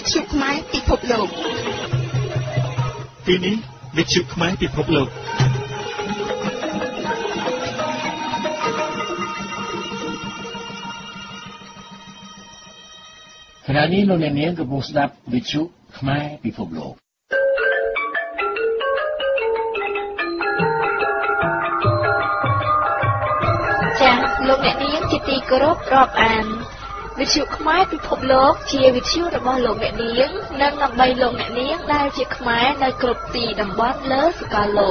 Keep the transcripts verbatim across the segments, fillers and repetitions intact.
ទ្យុខ្មែរពិភពលោកទីនេះវិទ្យុខ្មែរពិភពលោកខណៈនេះលោកអ្នកនាងកំពុងស្ដាប់វិទ្យុខ្មែរពិភពលោកចា៎លោកអ្នកនាងជាទីគោរពរាប់អានវិទ្យុខ្មែរពិភពលោកជាវិទ្យុរបស់លោកអ្នកនាងនិងដើម្បីលោកអ្នកនាងដែលជាខ្មែរនៅគ្រប់ទីតំបន់លើសកលលោក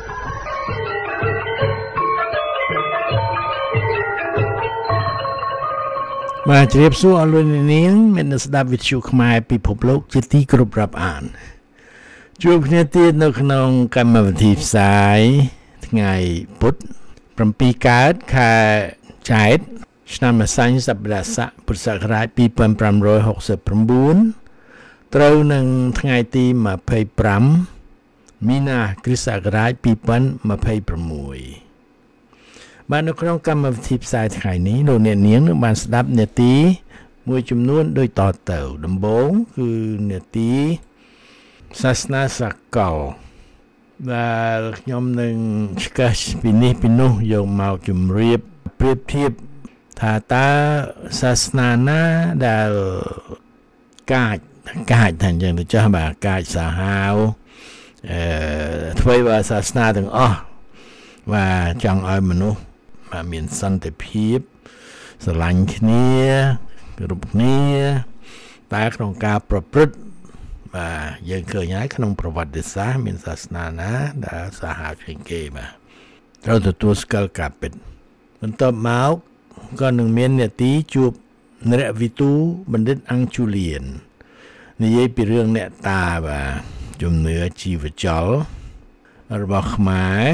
បាទជម្រាបសួរអស់លោកអ្នកនាងមានស្ដាប់វិទ្យុខ្មែរពិភពលោកជាទីគោរពរាប់អានជួបគ្នាទៀតនៅក្នុងកម្មវិធីផ្សាយថ្ងៃពុធប្រាំពីរកើតខែចែកឆ្នាំម្សាញ់សប្បុរស័កពុរសករាជពីរពាន់ប្រាំរយហកសិប៩ត្រូវនឹងថ្ងៃទីម្ភៃប្រាំមីនាគ្រិស្តសករាជពីរពាន់ម្ភៃប្រាំមួយបាទនៅក្នុងកម្មវិធីផ្សាយថ្ងៃនេះលោកអ្នកនាងនឹងបានស្ដាប់នាទីមួយចំនួនដូចតទៅដំបូងគឺនាទីសាសនាសកលដែលខ្ញុំនឹងឆ្កឹះពីនេះពីនោះយកមកជម្រាបប្រៀបធៀបថាតើសាសនាណាដែលកាចកាចថាអញ្ចឹងទៅចាស់បាទកាចសាហាវអឺធ្វើឲ្យសាសនាទាំងអស់បាទចង់ឲ្យមនុស្សបាទមានសន្តិភាពស្រឡាញ់គ្នាគ្រប់គ្នាតែក្នុងការប្រព្រឹត្តបាទយើងឃើញហើយក្នុងប្រវត្តិសាស្ត្រមានសាសនាណាដែលសាហាវជាងគេបាទត្រូវទទួលស្គាល់ការពិតបន្ទាប់មកក៏នឹងមាននាទីជួបនរវិទូបណ្ឌិតអង្គជូលៀននិយាយពីរឿងអ្នកតាបាទជំនឿជីវចលរបស់ខ្មែរ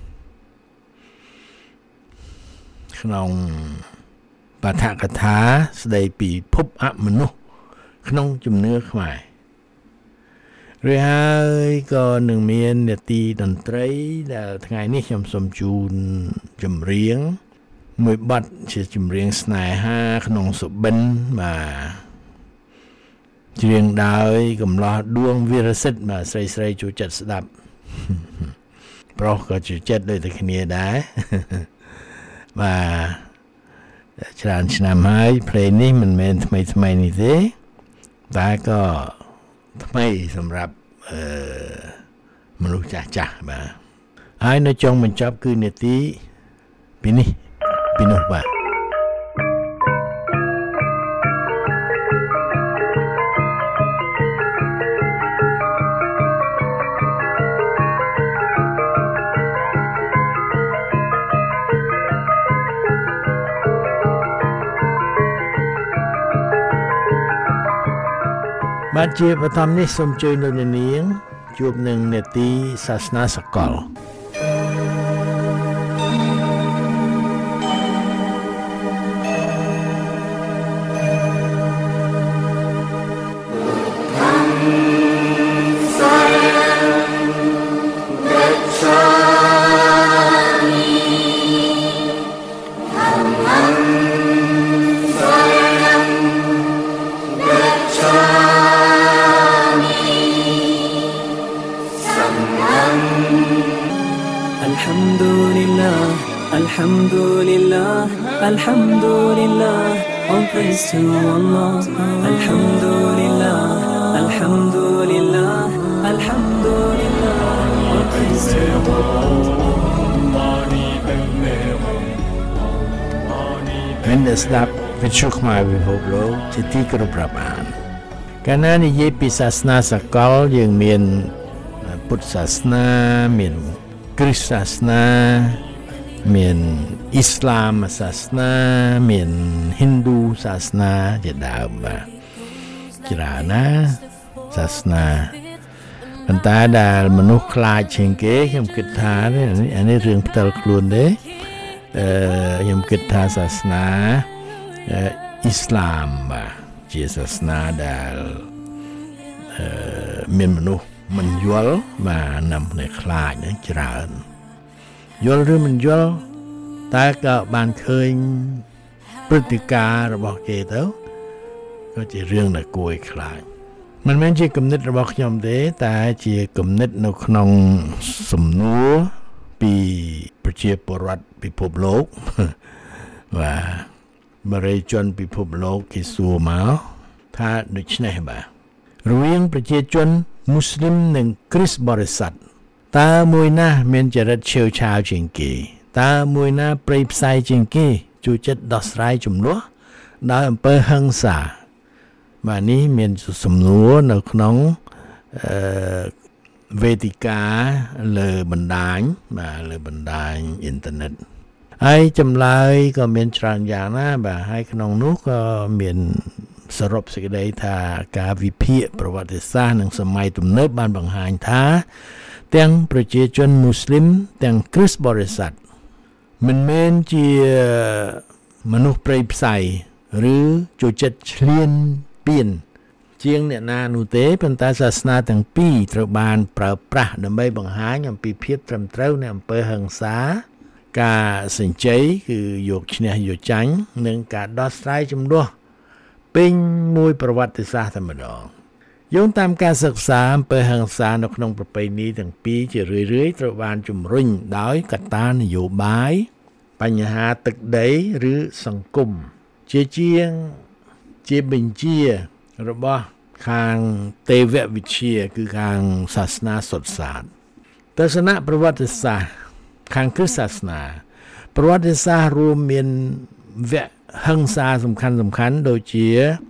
ក្នុងបទកថាស្ដីពីភពអមនុស្សក្នុងជំនឿខ្មែរឬហើយក៏នឹងមាននាទីតន្ត្រីដែលថ្ងៃនេះខ្ញុំសូមជូនចម្រៀងមួយបទជាចម្រៀងស្នេហាក្នុងសុបិនបាទច្រៀងដោយកំឡោះដួងវីរសិទ្ធបាទស្រីស្រីចូលចិត្តស្ដាប់ប្រុសក៏ចូលចិត្តដូចតែគ្នាដែរបាទច្រើនឆ្នាំហើយភ្លេងនេះមិនមែនថ្មីថ្មីនេះទេតែក៏ថ្មីសម្រាប់អឺមនុស្សចាស់ចាស់បាទហើយនៅចុងបញ្ចប់គឺនាទីពីនេះពីនោះបាទបាទជាបឋមនេះសូមជួយលោកអ្នកនាងជួបនឹងនាទីសាសនាសកល Alhamdulillah, all praise to Allah. Alhamdulillah, Alhamdulillah, Alhamdulillah, all praise to Allah. មានស្ដាប់វិទ្យុខ្មែរពិភពលោកជាទីគោរពរាប់អានកាលណានិយាយពីសាសនាសកលយើងមានពុទ្ធសាសនាមានគ្រិស្តសាសនាមានអ៊ីស្លាមសាសនាមានហិណ្ឌូសាសនាជាដើមបាទច្រើនណាសាសនាប៉ុន្តែដែលមនុស្សខ្លាចជាងគេខ្ញុំគិតថាអានេះរឿងផ្ទាល់ខ្លួនទេអឺខ្ញុំគិតថាសាសនាអ៊ីស្លាមបាទជាសាសនាដែលអឺមានមនុស្សមិនយល់បាទនាំគ្នាខ្លាចច្រើនយល់ឬមិនយល់តែក៏បានឃើញព្រឹត្តិការណ៍របស់គេទៅក៏ជារឿងដែលគួរឲ្យខ្លាចមិនមែនជាគំនិតរបស់ខ្ញុំទេតែជាគំនិតនៅក្នុងសំណួរពីប្រជាពលរដ្ឋពិភពលោកបាទបរិយាជនពិភពលោកគេសួរមកថាដូច្នេះបាទរវាងប្រជាជនមូស្លីមនិងគ្រីស្ទបរិស័ទតើមួយណាមានចរិតឆេវឆាវជាងគេតើមួយណាព្រៃផ្សៃជាងគេជួយចិត្តដោះស្រាយចំនួនដោយអំពើហិង្សាបាទនេះមានសំណួរនៅក្នុងអឺវេទិកាលើបណ្ដាញបាទលើបណ្ដាញអ៊ីនធឺណិតហើយចម្លើយក៏មានច្រើនយ៉ាងណាបាទហើយក្នុងនោះក៏មានសរុបសេចក្តីថាការវិភាគប្រវត្តិសាស្ត្រនិងសម័យទំនើបបានបង្ហាញថាទាំងប្រជាជនមូស្លីមទាំងគ្រីស្ទបរិស័ទមិនមែនជាមនុស្សព្រៃផ្សៃឬចូលចិត្តឈ្លានពានជាងអ្នកណានោះទេប៉ុន្តែសាសនាទាំងពីរត្រូវបានប្រើប្រាស់ដើម្បីបង្ហាញអំពីភាពត្រឹមត្រូវនៃអំពើហិង្សាការសញ្ជ័យគឺយកឈ្នះយកចាញ់និងការដោះស្រាយចំនួនពេញមួយប្រវត្តិសាស្ត្រតែម្ដងយោងតាមការសិក្សាអំពើហិង្សានៅក្នុងប្រពៃណីទាំងពីរជារឿយៗត្រូវបានជំរុញដោយកត្តានយោបាយបញ្ហាទឹកដីឬសង្គមជាជាងជាបញ្ជារបស់ខាងទេវវិទ្យាគឺខាងសាសនាសុទ្ធសាធទស្សនៈប្រវត្តិសាស្ត្រខាងគ្រិស្តសាសនាប្រវត្តិសាស្ត្ររួមមានវគ្គហិង្សាសំខាន់សំខាន់ដូចជា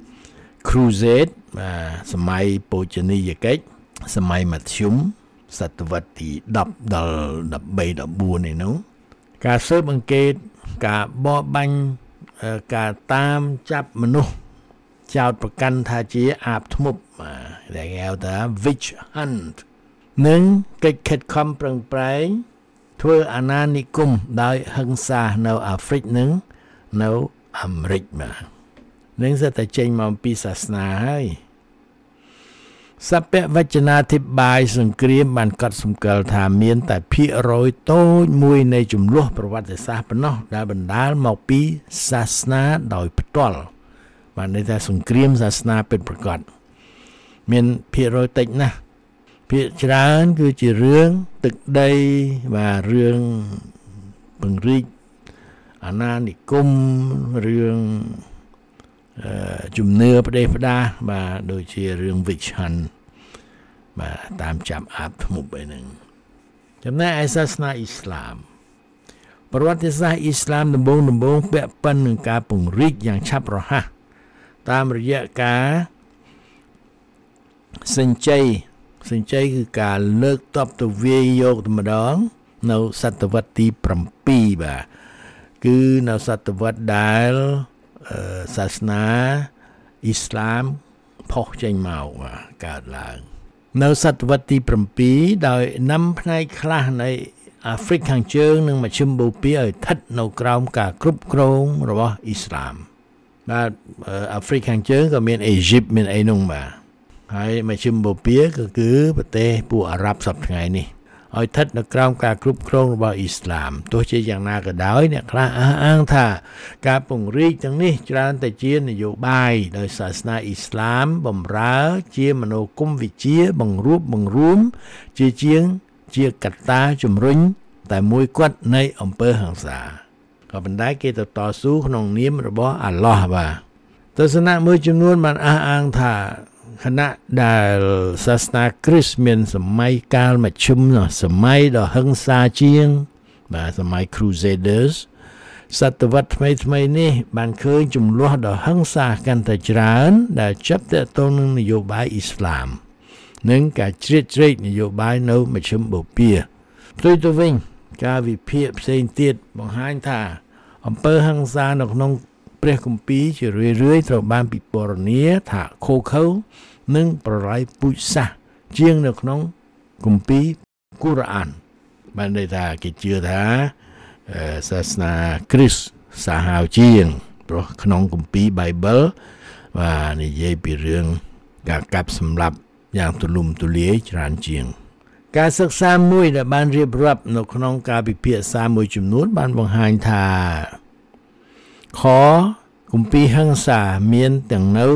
Crusade សម័យបូជនីយកិច្ចសម័យមធ្យមសតវត្សទីដប់ដល់ដប់បីដប់បួននេះនោះការស៊ើបអង្កេតការបរបាញ់ការតាមចាប់មនុស្សចោទប្រកាន់ថាជាអាបធ្មប់ដែលគេហៅថា witch hunt និងកិច្ចខិតខំប្រឹងប្រែងធ្វើអាណានិគមដោយហិង្សានៅអាហ្វ្រិកនិងនៅអាមេរិកបាទនឹងស្ទើរតែចេញមកពីសាសនាហើយសព្វវចនាធិបាយសង្គ្រាមបានកត់សម្គាល់ថាមានតែភាគរយតូចមួយនៃចំនួនប្រវត្តិសាស្ត្រប៉ុណ្ណោះដែលបណ្ដាលមកពីសាសនាដោយផ្ទាល់បានន័យថាសង្គ្រាមសាសនាពិតប្រាកដមានភាគរយតិចណាស់ភាគច្រើនគឺជារឿងទឹកដីបាទរឿងពង្រីកអាណានិគមរឿងអឺជំនឿផ្ដេសផ្ដាសបាទដូចជារឿង witch hunt បាទតាមចាប់អាបធ្មប់អីហ្នឹងចំណែកឯសាសនាអ៊ីស្លាមប្រវត្តិសាស្ត្រអ៊ីស្លាមដំបូងដំបូងពាក់ព័ន្ធនឹងការពង្រីកយ៉ាងឆាប់រហ័សតាមរយៈការសញ្ជ័យសញ្ជ័យគឺការលើកតបទៅវាយយកតែម្ដងនៅសតវត្សទី7បាទគឺនៅសតវត្សដែលសាសនាអ៊ីស្លាមផុសចេញមកបាទកើតឡើងនៅសតវត្សទី7ដោយនាំផ្នែកខ្លះនៃអាហ្វ្រិកខាងជើងនិងមជ្ឈិមបូព៌ាឲ្យស្ថិតនៅក្រោមការគ្រប់គ្រងរបស់អ៊ីស្លាមបាទអាហ្វ្រិកខាងជើងក៏មានអេស៊ីបមានអីនោះបាទហើយមជ្ឈិមបូព៌ាក៏គឺប្រទេសពួកអារ៉ាប់សពថ្ងៃនេះឲ្យស្ថិតនៅក្រោមការគ្រប់គ្រងរបស់អ៊ីស្លាមទោះជាយ៉ាងណាក៏ដោយអ្នកខ្លះអះអាងថាការពង្រីកទាំងនេះច្រើនតែជានយោបាយដោយសាសនាអ៊ីស្លាមបំរើជាមនោគមវិជ្ជាបង្រួបបង្រួមជាជាងជាកត្តាជំរុញតែមួយគត់នៃអំពើហិង្សាក៏ប៉ុន្តែគេទៅតស៊ូក្នុងនាមរបស់អាឡោះបាទទស្សនៈមួយចំនួនបានអះអាងថាខណៈដែលសាសនាគ្រីស្ទមានសម័យកាលមជ្ឈិមសម័យដ៏ហិង្សាជាងបាទសម័យ Crusaders សតវត្សថ្មីថ្មីនេះបានឃើញចំនួនដ៏ហិង្សាកាន់តែច្រើនដែលចាប់ទាក់ទងនឹងនយោបាយអ៊ីស្លាមនិងការជ្រៀតជ្រែកនយោបាយនៅមជ្ឈិមបូព៌ាផ្ទុយទៅវិញការវិភាគផ្សេងទៀតបង្ហាញថាអំពើហិង្សានៅក្នុងព្រះគម្ពីរជារឿយៗត្រូវបានពិពណ៌នាថាខូខើនិងប្រឡាយពូជសាសន៍ជាងនៅក្នុងគម្ពីរកូរ៉ានបានន័យថាគេជឿថាសាសនាគ្រីស្ទសាហាវជាងព្រោះក្នុងគម្ពីរ Bible បាទនិយាយពីរឿងការកាប់សម្លាប់យ៉ាងទូលំទូលាយច្រើនជាងការសិក្សាមួយដែលបានរៀបរាប់នៅក្នុងការពិភាក្សាមួយចំនួនបានបង្ហាញថាខគម្ពីរហិង្សាមានទាំងនៅ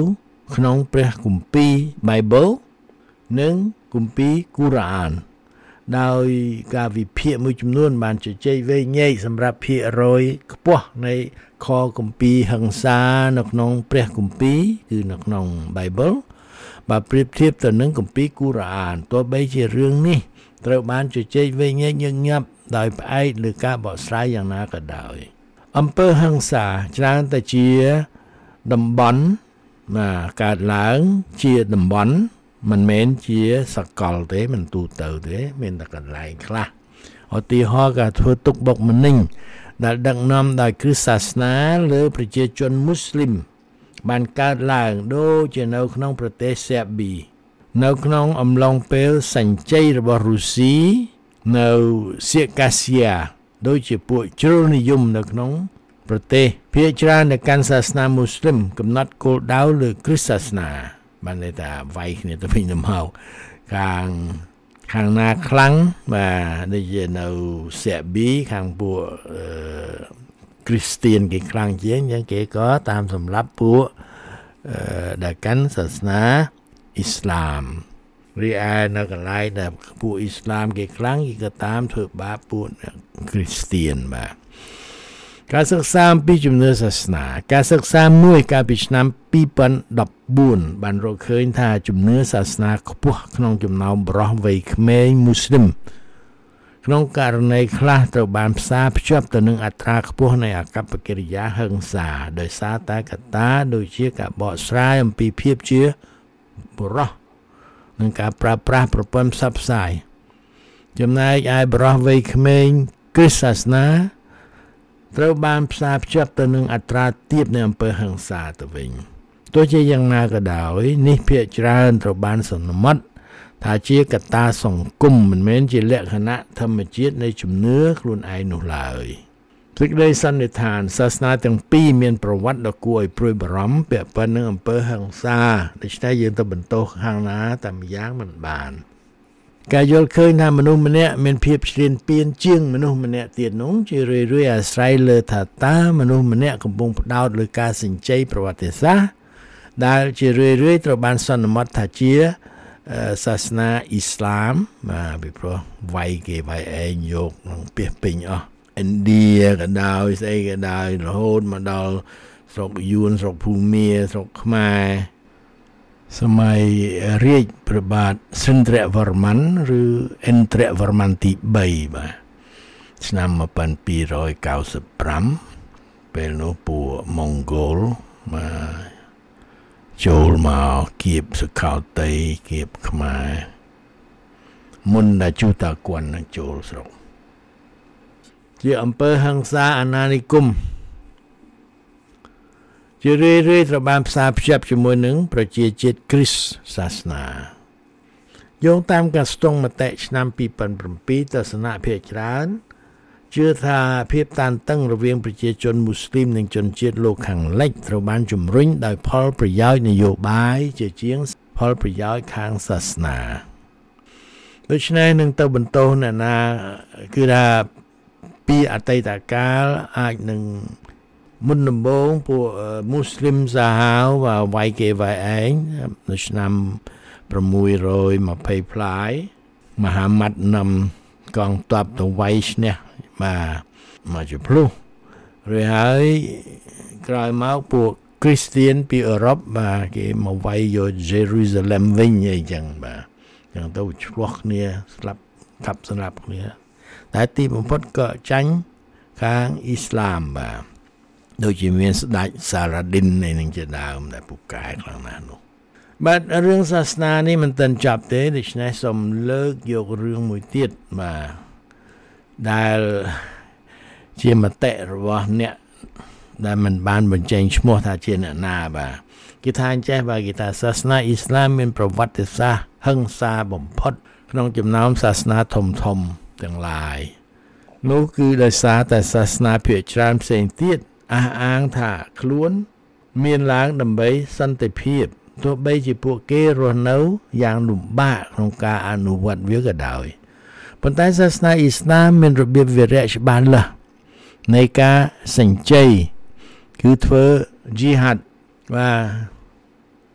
ក្នុងព្រះគម្ពីរ Bible និងគម្ពីរ Quran ដោយការវិភាគមួយចំនួនបានជជែកវែងញែកសម្រាប់ភាគរយខ្ពស់នៃខគម្ពីរហិង្សានៅក្នុងព្រះគម្ពីរគឺនៅក្នុង Bible បើប្រៀបធៀបទៅនឹងគម្ពីរ Quran ទោះបីជារឿងនេះត្រូវបានជជែកវែងញែកញឹកញាប់ដោយផ្អែកលើការបកស្រាយយ៉ាងណាក៏ដោយអំពើហិង្សាច្រើនតែជាតំបន់មកកើតឡើងជាតំបន់មិនមែនជាសកលទេមិនទូទៅទេមានតែកន្លែងខ្លះឧទាហរណ៍ការធ្វើទុកបុកម្នេញដែលដឹកនាំដោយគ្រិស្តសាសនាលើប្រជាជនមូស្លីមបានកើតឡើងដូចជានៅក្នុងប្រទេសសេប៊ីនៅក្នុងអំឡុងពេលសញ្ជ័យរបស់រុស្ស៊ីនៅសៀកាសៀដូចជាពួកជ្រុលនិយមនៅក្នុងប្រទេសភាគច្រើននៃកាន់សាសនាមូស្លីមកំណត់គោលដៅលើគ្រិស្តសាសនាបានន័យថាវាយគ្នាទៅវិញទៅមកខាងខាងណាខ្លាំងបាទដូចជានៅសេប៊ីខាងពួកគ្រីស្ទៀនគេខ្លាំងជាងយ៉ាងគេក៏តាមសម្រាប់ពួកដែលកាន់សាសនាអ៊ីស្លាមរីឯនៅកន្លែងដែលពួកអ៊ីស្លាមគេខ្លាំងគេក៏តាមធ្វើបាបពួកគ្រីស្ទៀនបាទការសិក្សាអំពីជំនឿសាសនាការសិក្សាមួយកាលពីឆ្នាំពីរពាន់ដប់បួនបានរកឃើញថាជំនឿសាសនាខ្ពស់ក្នុងចំណោមប្រុសវ័យក្មេងមូស្លីមក្នុងករណីខ្លះត្រូវបានផ្សារភ្ជាប់ទៅនឹងអត្រាខ្ពស់នៃអាកប្បកិរិយាហិង្សាដោយសារតែកត្តាដូចជាការបកស្រាយអំពីភាពជាបុរសនិងការប្រើប្រាស់ប្រព័ន្ធផ្សព្វផ្សាយចំណែកឯប្រុសវ័យក្មេងគ្រិស្តសាសនាត្រូវបានផ្សារភ្ជាប់ទៅនឹងអត្រាទាបនៃអំពើហិង្សាទៅវិញទោះជាយ៉ាងណាក៏ដោយនេះភាគច្រើនត្រូវបានសន្មត់ថាជាកត្តាសង្គមមិនមែនជាលក្ខណៈធម្មជាតិនៃជំនឿខ្លួនឯងនោះឡើយសេចក្តីសន្និដ្ឋានសាសនាទាំងពីរមានប្រវត្តិដ៏គួរឲ្យព្រួយបារម្ភពាក់ព័ន្ធនឹងអំពើហិង្សាដូច្នេះយើងទៅបន្ទោសខាងណាតែម្យ៉ាងមិនបានការយល់ឃើញថាមនុស្សម្នាក់មានភាពឆ្លៀនពៀនជាងមនុស្សម្នាក់ទៀតនោះជារឿយៗអាស្រ័យលើថាតើមនុស្សម្នាក់កំពុងផ្ដោតលើការសញ្ជ័យប្រវត្តិសាស្ត្រដែលជារឿយៗត្រូវបានសន្មត់ថាជាសាសនាអ៊ីស្លាមបាទពីព្រោះវាយគេវាយឯងយកនឹងពាសពេញអស់ឥណ្ឌាក៏ដោយស្អីក៏ដោយរហូតមកដល់ស្រុកយួនស្រុកភូមាស្រុកខ្មែរសម័យរាជព្រះបាទសិន្ទ្រវរ្ម័នឬឥន្ទ្រវរ្ម័នទីបីបាទឆ្នាំmột nghìn hai trăm chín mươi lămពេលនោះពួកម៉ុងហ្គោលមកចូលមកគៀបសកលតីគៀបខ្មែរមុនដែលជូតាគួននឹងចូលស្រុកជាអំពើហិង្សាអាណានិគមជារឿយៗត្រូវបានផ្សារភ្ជាប់ជាមួយនឹងប្រជាជាតិគ្រីស្ទសាសនាយោងតាមការស្ទង់មតិឆ្នាំពីរពាន់bảyទស្សនៈភាគច្រើនជឿថាភាពតានតឹងរវាងប្រជាជនមូស្លីមនិងជនជាតិលោកខាងលិចត្រូវបានជំរុញដោយផលប្រយោជន៍នយោបាយជាជាងផលប្រយោជន៍ខាងសាសនាដូច្នេះនឹងទៅបន្ទោសអ្នកណាគឺថាពីអតីតកាលអាចនឹងមុនដំបូងពួកមូស្លីមសាហាវវាយគេវាយឯងនៅឆ្នាំ620ផ្លាយមហាម៉ាត់នាំកងទ័ពទៅវាយឈ្នះបាទមកជាភ្លុះrồiហើយក្រោយមកពួកគ្រីស្ទៀនពីអឺរ៉ុបបាទគេមកវាយយកយេរូសាឡិមវិញអីចឹងបាទចឹងទៅឆ្លោះគ្នាស្លាប់កាប់ស្លាប់គ្នាតែទីបំផុតក៏ចាញ់ខាងអ៊ីស្លាមបាទដូចជាមានស្ដេចសារ៉ាឌីននៃនឹងជាដើមដែលពូកែខ្លាំងណាស់នោះបាទរឿងសាសនានេះមិនទាន់ចប់ទេដូច្នេះសូមលើកយករឿងមួយទៀតបាទដែលជាមតិរបស់អ្នកដែលមិនបានបញ្ចេញឈ្មោះថាជាអ្នកណាបាទគេថាអញ្ចេះបាទគេថាសាសនាអ៊ីស្លាមមានប្រវត្តិសាស្ត្រហិង្សាបំផុតក្នុងចំណោមសាសនាធំធំទាំងឡាយនោះគឺដោយសារតែសាសនាភាគច្រើនផ្សេងទៀតអះអាងថាខ្លួនមានឡើងដើម្បីសន្តិភាពទោះបីជាពួកគេរស់នៅយ៉ាងលំបាកក្នុងការអនុវត្តវាក៏ដោយប៉ុន្តែសាសនាអ៊ីស្លាមមានរបៀបវិរៈច្បាស់លាស់នៃការសញ្ជ័យគឺធ្វើ jihad បាទត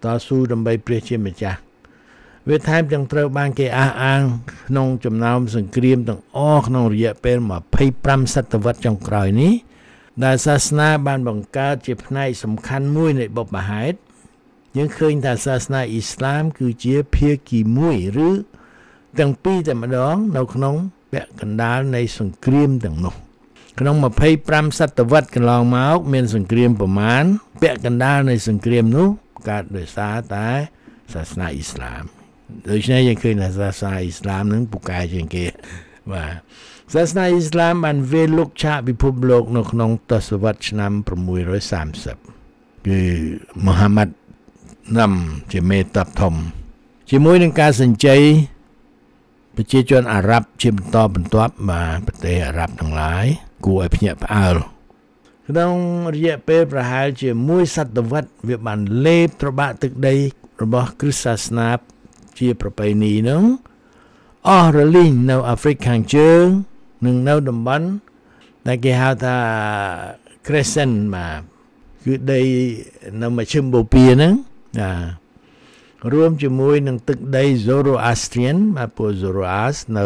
តស៊ូដើម្បីព្រះជាម្ចាស់វាថែមទាំងត្រូវបានគេអះអាងក្នុងចំណោមសង្គ្រាមទាំងអស់ក្នុងរយៈពេលម្ភៃប្រាំសតវត្សចុងក្រោយនេះដែលសាសនាបានបង្កើតជាផ្នែកសំខាន់មួយនៃបុព្វហេតុយើងឃើញថាសាសនាអ៊ីស្លាមគឺជាភាគីមួយឬទាំងពីរតែម្ដងនៅក្នុងពាក់កណ្ដាលនៃសង្គ្រាមទាំងនោះក្នុងម្ភៃប្រាំសតវត្សកន្លងមកមានសង្គ្រាមប្រមាណពាក់កណ្ដាលនៃសង្គ្រាមនោះកើតដោយសារតែសាសនាអ៊ីស្លាមដូច្នេះយើងឃើញថាសាសនាអ៊ីស្លាមនឹងពូកែជាងគេបាទសាសនាអ៊ីស្លាមបានវាយលុកឆាកពិភពលោកនៅក្នុងទសវត្សរ៍ឆ្នាំ630គឺមូហាម៉ាត់នាំជាមេតបធំជាមួយនឹងការសញ្ជ័យប្រជាជនអារ៉ាប់ជាបន្តបន្ទាប់បាទប្រទេសអារ៉ាប់ទាំងឡាយគួរឲ្យភ្ញាក់ផ្អើលក្នុងរយៈពេលប្រហែលជាមួយសតវត្សវាបានលេបត្របាក់ទឹកដីរបស់គ្រិស្តសាសនាជាប្រពៃណីនោះអស់រលីងនៅអាហ្វ្រិកខាងជើងនិងនៅតំបន់ដែលគេហៅថា Crescent បាទគឺដីនៅមជ្ឈិមបូព៌ាហ្នឹងណារួមជាមួយនឹងទឹកដី Zoroastrian បាទពួក Zoroast នៅ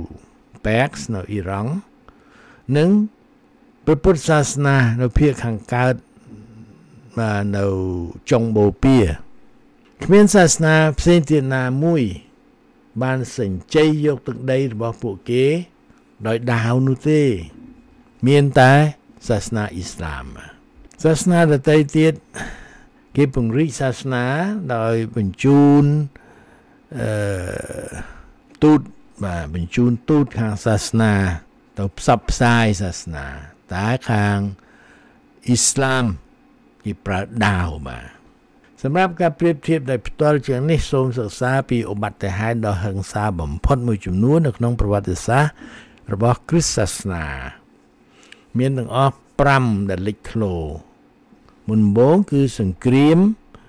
Persia នៅអ៊ីរ៉ង់និងព្រះពុទ្ធសាសនានៅភាគខាងកើតបាទនៅចុងបូព៌ាគ្មានសាសនាផ្សេងទៀតណាមួយបានសញ្ជ័យយកទឹកដីរបស់ពួកគេដោយដាវនោះទេមានតែសាសនាអ៊ីស្លាមសាសនាដទៃទៀតគេពង្រីកសាសនាដោយបញ្ជូនអឺទូតបាទបញ្ជូនទូតខាងសាសនាទៅផ្សព្វផ្សាយសាសនាតែខាងអ៊ីស្លាមគេប្រើដាវបាទសម្រាប់ការប្រៀបធៀបដោយផ្ទាល់ជាងនេះសូមសិក្សាពីឧបត្តិហេតុដ៏ហិង្សាបំផុតមួយចំនួននៅក្នុងប្រវត្តិសាស្ត្ររបស់គ្រិស្តសាសនាមានទាំងអស់ប្រាំដែលលេចធ្លោមុនដំបូងគឺសង្គ្រាម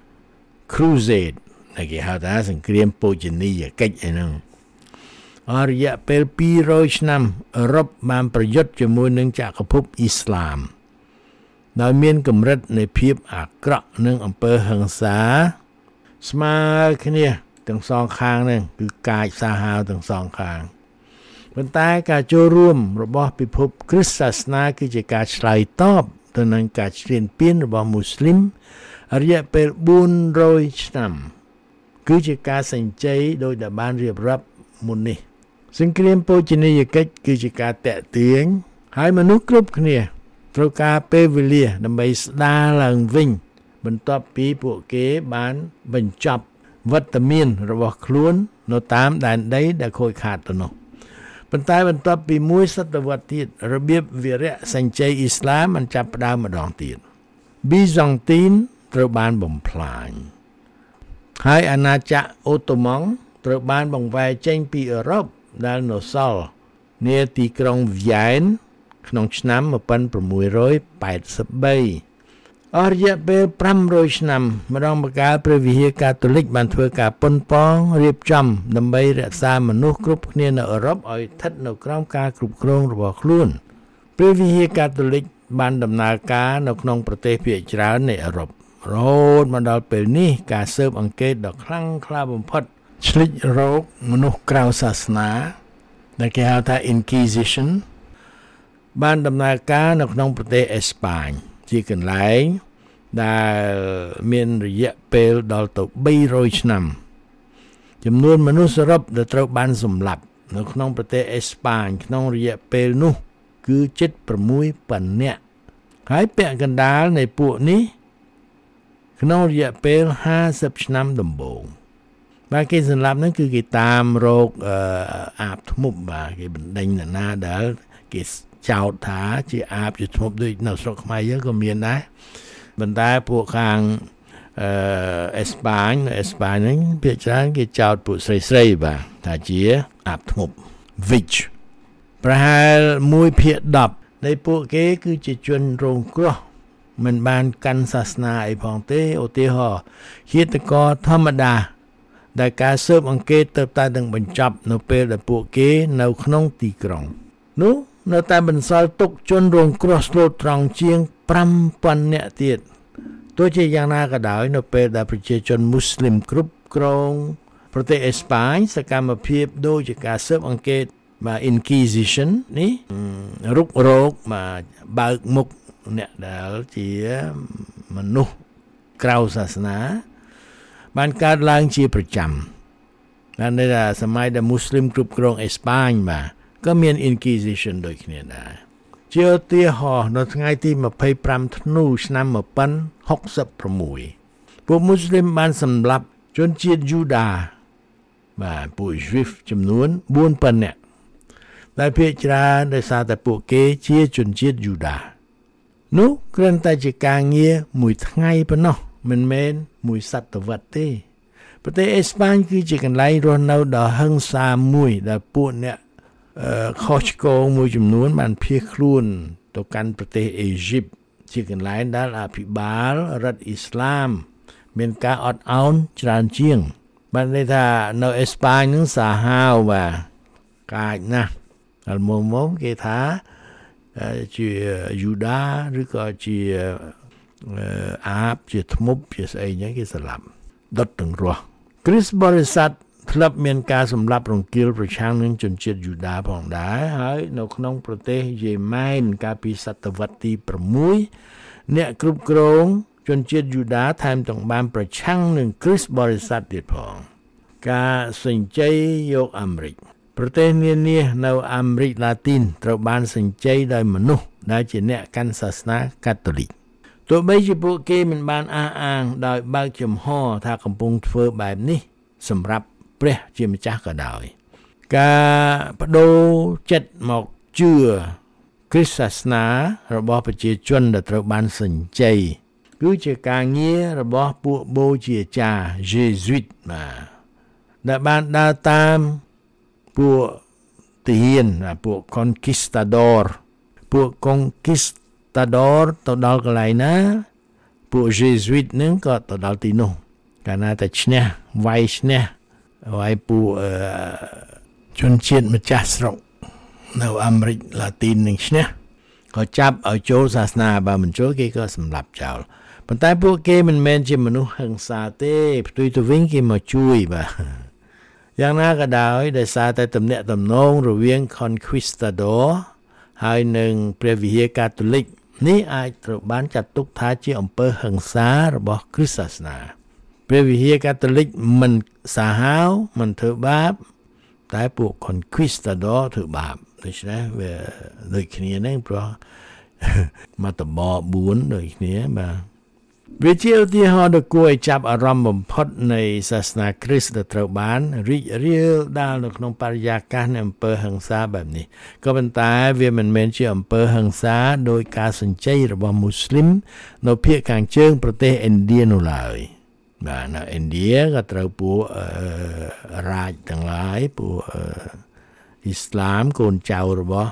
Crusade ដែលគេហៅថាសង្គ្រាមបូជនីយកិច្ចឯហ្នឹងអស់រយៈពេលពីររយឆ្នាំអឺរ៉ុបបានប្រយុទ្ធជាមួយនឹងចក្រភពអ៊ីស្លាមដោយមានកម្រិតនៃភាពអាក្រក់និងអំពើហិង្សាស្មើគ្នាទាំងសងខាងហ្នឹងគឺកាចសាហាវទាំងសងខាងប៉ុន្តែការចូលរួមរបស់ពិភពគ្រិស្តសាសនាគឺជាការឆ្លើយតបទៅនឹងការឈ្លានពានរបស់មូស្លីមរយៈពេលបួនរយឆ្នាំគឺជាការសញ្ជ័យដោយដែលបានរៀបរាប់មុននេះសង្គ្រាមបូជនីយកិច្ចគឺជាការតាក់ទាញហើយមនុស្សគ្រប់គ្នាត្រូវការពេលវេលាដើម្បីស្ដារឡើងវិញបន្ទាប់ពីពួកគេបានបញ្ចប់វត្តមានរបស់ខ្លួននៅតាមដែនដីដែលខូចខាតទៅនោះប៉ុន្តែបន្ទាប់ពីមួយសតវត្សទៀតរបៀបវីរៈសញ្ជ័យអ៊ីស្លាមបានចាប់ផ្ដើមម្ដងទៀតប៊ីហ្សង់ទីនត្រូវបានបំផ្លាញហើយអាណាចក្រអូតូម៉ង់ត្រូវបានបង្វែរចេញពីអឺរ៉ុបដែលនៅសល់នាទីក្រុងវៀនក្នុងឆ្នាំmột nghìn sáu trăm tám mươi baអស់រយៈពេលប្រាំរយឆ្នាំម្ដងម្កាលព្រះវិហារកាតូលិកបានធ្វើការប៉ុនប៉ងរៀបចំដើម្បីរក្សាមនុស្សគ្រប់គ្នានៅអឺរ៉ុបឲ្យស្ថិតនៅក្រោមការគ្រប់គ្រងរបស់ខ្លួនព្រះវិហារកាតូលិកបានដំណើរការនៅក្នុងប្រទេសភាគច្រើននៃអឺរ៉ុបរហូតមកដល់ពេលនេះការស៊ើបអង្កេតដ៏ខ្លាំងក្លាបំផុតឆ្លិចរកមនុស្សក្រៅសាសនាដែលគេហៅថា Inquisition បានដំណើរការនៅក្នុងប្រទេសអេស្ប៉ាញជាកន្លែងដែលមានរយៈពេលដល់ទៅបីរយឆ្នាំចំនួនមនុស្សសរុបដែលត្រូវបានសម្លាប់នៅក្នុងប្រទេសអេស្ប៉ាញក្នុងរយៈពេលនោះគឺជិតប្រាំមួយពាន់នាក់ហើយពាក់កណ្ដាលនៃពួកនេះក្នុងរយៈពេលห้าสิบឆ្នាំដំបូងបាទគេសម្លាប់ហ្នឹងគឺគេតាមរោគអាបធ្មប់បាទគេបណ្ដេញអ្នកណាដែលគេចោទថាជាអាបជាធ្មប់ដូចនៅស្រុកខ្មែរយើងក៏មានដែរប៉ុន្តែពួកខាងអឺអេស្ប៉ាញនៅអេស្ប៉ាញហ្នឹងភាគច្រើនគេចោទពួកស្រីស្រីបាទថាជាអាបធ្មប់ witch ប្រហែលមួយភាគដប់នៃពួកគេគឺជាជនរងគ្រោះមិនបានកាន់សាសនាអីផងទេឧទាហរណ៍ឃាតករធម្មតាដែលការស៊ើបអង្កេតទៅតែនឹងបញ្ចប់នៅពេលដែលពួកគេនៅក្នុងទីក្រុងនោះនៅតែបន្សល់ទុកជនរងគ្រោះស្លូតត្រង់ជាងប្រាំពាន់នាក់ទៀតទោះជាយ៉ាងណាក៏ដោយនៅពេលដែលប្រជាជនមូស្លីមគ្រប់គ្រងប្រទេសអេស្ប៉ាញសកម្មភាពដូចជាការស៊ើបអង្កេតមក Inquisition នេះរុករោគមកបើកមុខអ្នកដែលជាមនុស្សក្រៅសាសនាបានកើតឡើងជាប្រចាំបានន័យថាសម័យដែលមូស្លីមគ្រប់គ្រងអេស្ប៉ាញបាទក៏មាន Inquisition ដូចគ្នាដែរជាឧទាហរណ៍នៅថ្ងៃទីម្ភៃប្រាំធ្នូឆ្នាំmột nghìn không trăm sáu mươi sáuពួកមូស្លីមបានសម្លាប់ជនជាតិយូដាបាទពួក Jewish ចំនួនbốnនាក់ដែលភាគច្រើនដោយសារតែពួកគេជាជនជាតិយូដានោះគ្រាន់តែជាការងារមួយថ្ងៃប៉ុណ្ណោះមិនមែនមួយសតវត្សទេប្រទេសអេស្ប៉ាញគឺជាកន្លែងរស់នៅដ៏ហិង្សាមួយដែលពួកអ្នកខុសឆ្គងមួយចំនួនបានភៀសខ្លួនទៅកាន់ប្រទេសអេស៊ីបជាកន្លែងដែលអភិបាលរដ្ឋអ៊ីស្លាមមានការអត់ឱនច្រើនជាងបានន័យថានៅអេស្ប៉ាញនឹងសាហាវបាទកាចណាស់ដល់មុំមុំគេថាជាយូដាឬក៏ជាអាបជាធ្មប់ជាស្អីហ្នឹងគេស្លាប់ដុតទាំងរស់គ្រីស្ទបរិស័ទធ្លាប់មានការសម្លាប់រង្គាលប្រឆាំងនឹងជនជាតិយូដាផងដែរហើយនៅក្នុងប្រទេសយេម៉ែនកាលពីសតវត្សទី6អ្នកគ្រប់គ្រងជនជាតិយូដាថែមទាំងបានប្រឆាំងនឹងគ្រីស្ទបរិស័ទទៀតផងការសេចក្ដីយកអាមេរិកប្រទេសនានានៅអាមេរិកឡាទីនត្រូវបានសេចក្ដីដោយមនុស្សដែលជាអ្នកកាន់សាសនាកាតូលិកទោះបីជាពួកគេមិនបានអះអាងដោយបើកចំហថាកំពុងធ្វើបែបនេះសម្រាប់ព្រះជាម្ចាស់ក៏ដោយការបដូរចិត្តមកជឿគ្រីស្ទសាសនារបស់ប្រជាជនដែលត្រូវបានសេចក្ដីគឺជាការងាររបស់ពួកបូជាចារ្យ Jesuit បាទដែលបានដើរតាមពួកទាហានពួក Conquistador ពួក Conquistador ទៅដល់កន្លែងណាពួក Jesuit នឹងក៏ទៅដល់ទីនោះកាលណាតែឈ្នះវាយឈ្នះហើយពួកជនជាតិម្ចាស់ស្រុកនៅអាមេរិកឡាទីននឹងឈ្នះក៏ចាប់ឲ្យចូលសាសនាបើមិនចូលគេក៏សម្លាប់ចោលប៉ុន្តែពួកគេមិនមែនជាមនុស្សហិង្សាទេផ្ទុយទៅវិញគេមកជួយបាទយ៉ាងណាក៏ដោយដោយសារតែទំនាក់ទំនងរវាង Conquistador ហើយនិងព្រះវិហារកាតូលិកនេះអាចត្រូវបានចាត់ទុកថាជាអំពើហិង្សារបស់គ្រីស្ទសាសនាព្រះវិហារកាតូលិកមិនសាហាវមិនធ្វើបាបតែពួក Conquistador ធ្វើបាបដូច្នេះវាដូចគ្នាហ្នឹងព្រោះមកតបបួនដូចគ្នាបាទវាជាឧទាហរណ៍ដ៏គួរឲ្យចាប់អារម្មណ៍បំផុតនៃសាសនាគ្រីស្ទដែលត្រូវបានរីករាលដាលនៅក្នុងបរិយាកាសនៃអំពើហិង្សាបែបនេះក៏ប៉ុន្តែវាមិនមែនជាអំពើហិង្សាដោយការសញ្ជ័យរបស់មូស្លីមនៅភាគខាងជើងប្រទេសឥណ្ឌានោះឡើយបាទនៅឥណ្ឌាក៏ត្រូវពួករាជទាំងឡាយពួកអ៊ីស្លាមកូនចៅរបស់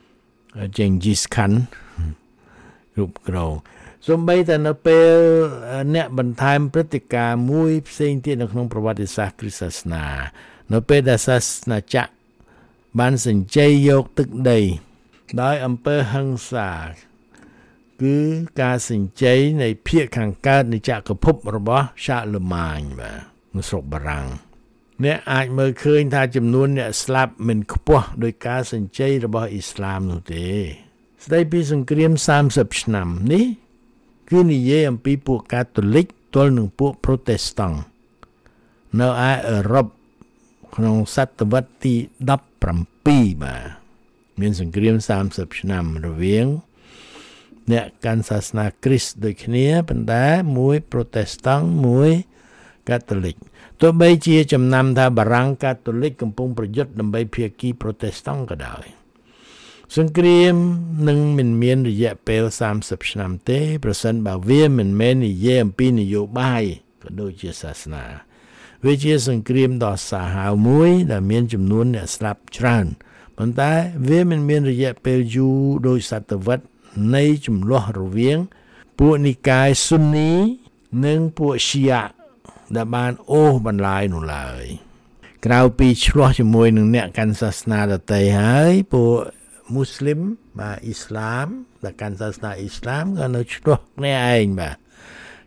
Genghis Khan គ្រប់គ្រងសូម្បីតែនៅពេលអ្នកបន្ថែមព្រឹត្តិការណ៍មួយផ្សេងទៀតនៅក្នុងប្រវត្តិសាស្ត្រគ្រីស្ទសាសនានៅពេលដែលសាសនាចក្របានសញ្ជ័យយកទឹកដីដោយអំពើហិង្សាគឺការសញ្ជ័យនៃភាគខាងកើតនៃចក្រភពរបស់ឆាឡឺម៉ាញបាទនៅស្រុកបារាំងអ្នកអាចមើលឃើញថាចំនួនអ្នកស្លាប់មិនខ្ពស់ដោយការសញ្ជ័យរបស់អ៊ីស្លាមនោះទេស្ដីពីសង្គ្រាមសាមសិបឆ្នាំនេះគឺនិយាយអំពីពួកកាតូលិកទល់នឹងពួកប្រូតេស្តង់នៅឯអឺរ៉ុបក្នុងសតវត្សទីដប់ប្រាំពីរបាទមានសង្គ្រាមសាមសិបឆ្នាំរវាងអ្នកកាន់សាសនាគ្រីស្ទដូចគ្នាប៉ុន្តែមួយប្រូតេស្តង់មួយកាតូលិកទោះបីជាចំណាំថាបារាំងកាតូលិកកំពុងប្រយុទ្ធដើម្បីភាគីប្រូតេស្តង់ក៏ដោយសង្គ្រាមនឹងមិនមានរយៈពេលសាមសិបឆ្នាំទេប្រសិនបើវាមិនមែននិយាយអំពីនយោបាយក៏ដូចជាសាសនាវាជាសង្គ្រាមដ៏សាហាវមួយដែលមានចំនួនអ្នកស្លាប់ច្រើនប៉ុន្តែវាមិនមានរយៈពេលយូរដោយសតវត្សនៃចំនួនរវាងពួកនិកាយស៊ុននីនិងពួកឈីយ៉ាដែលបានអូសបន្លាយនោះឡើយក្រៅពីឆ្លោះជាមួយនឹងអ្នកកាន់សាសនាដទៃហើយពួកមូស្លីមបាទអ៊ីស្លាមដែលកាន់សាសនាអ៊ីស្លាមក៏នៅឆ្លោះគ្នាឯងបាទ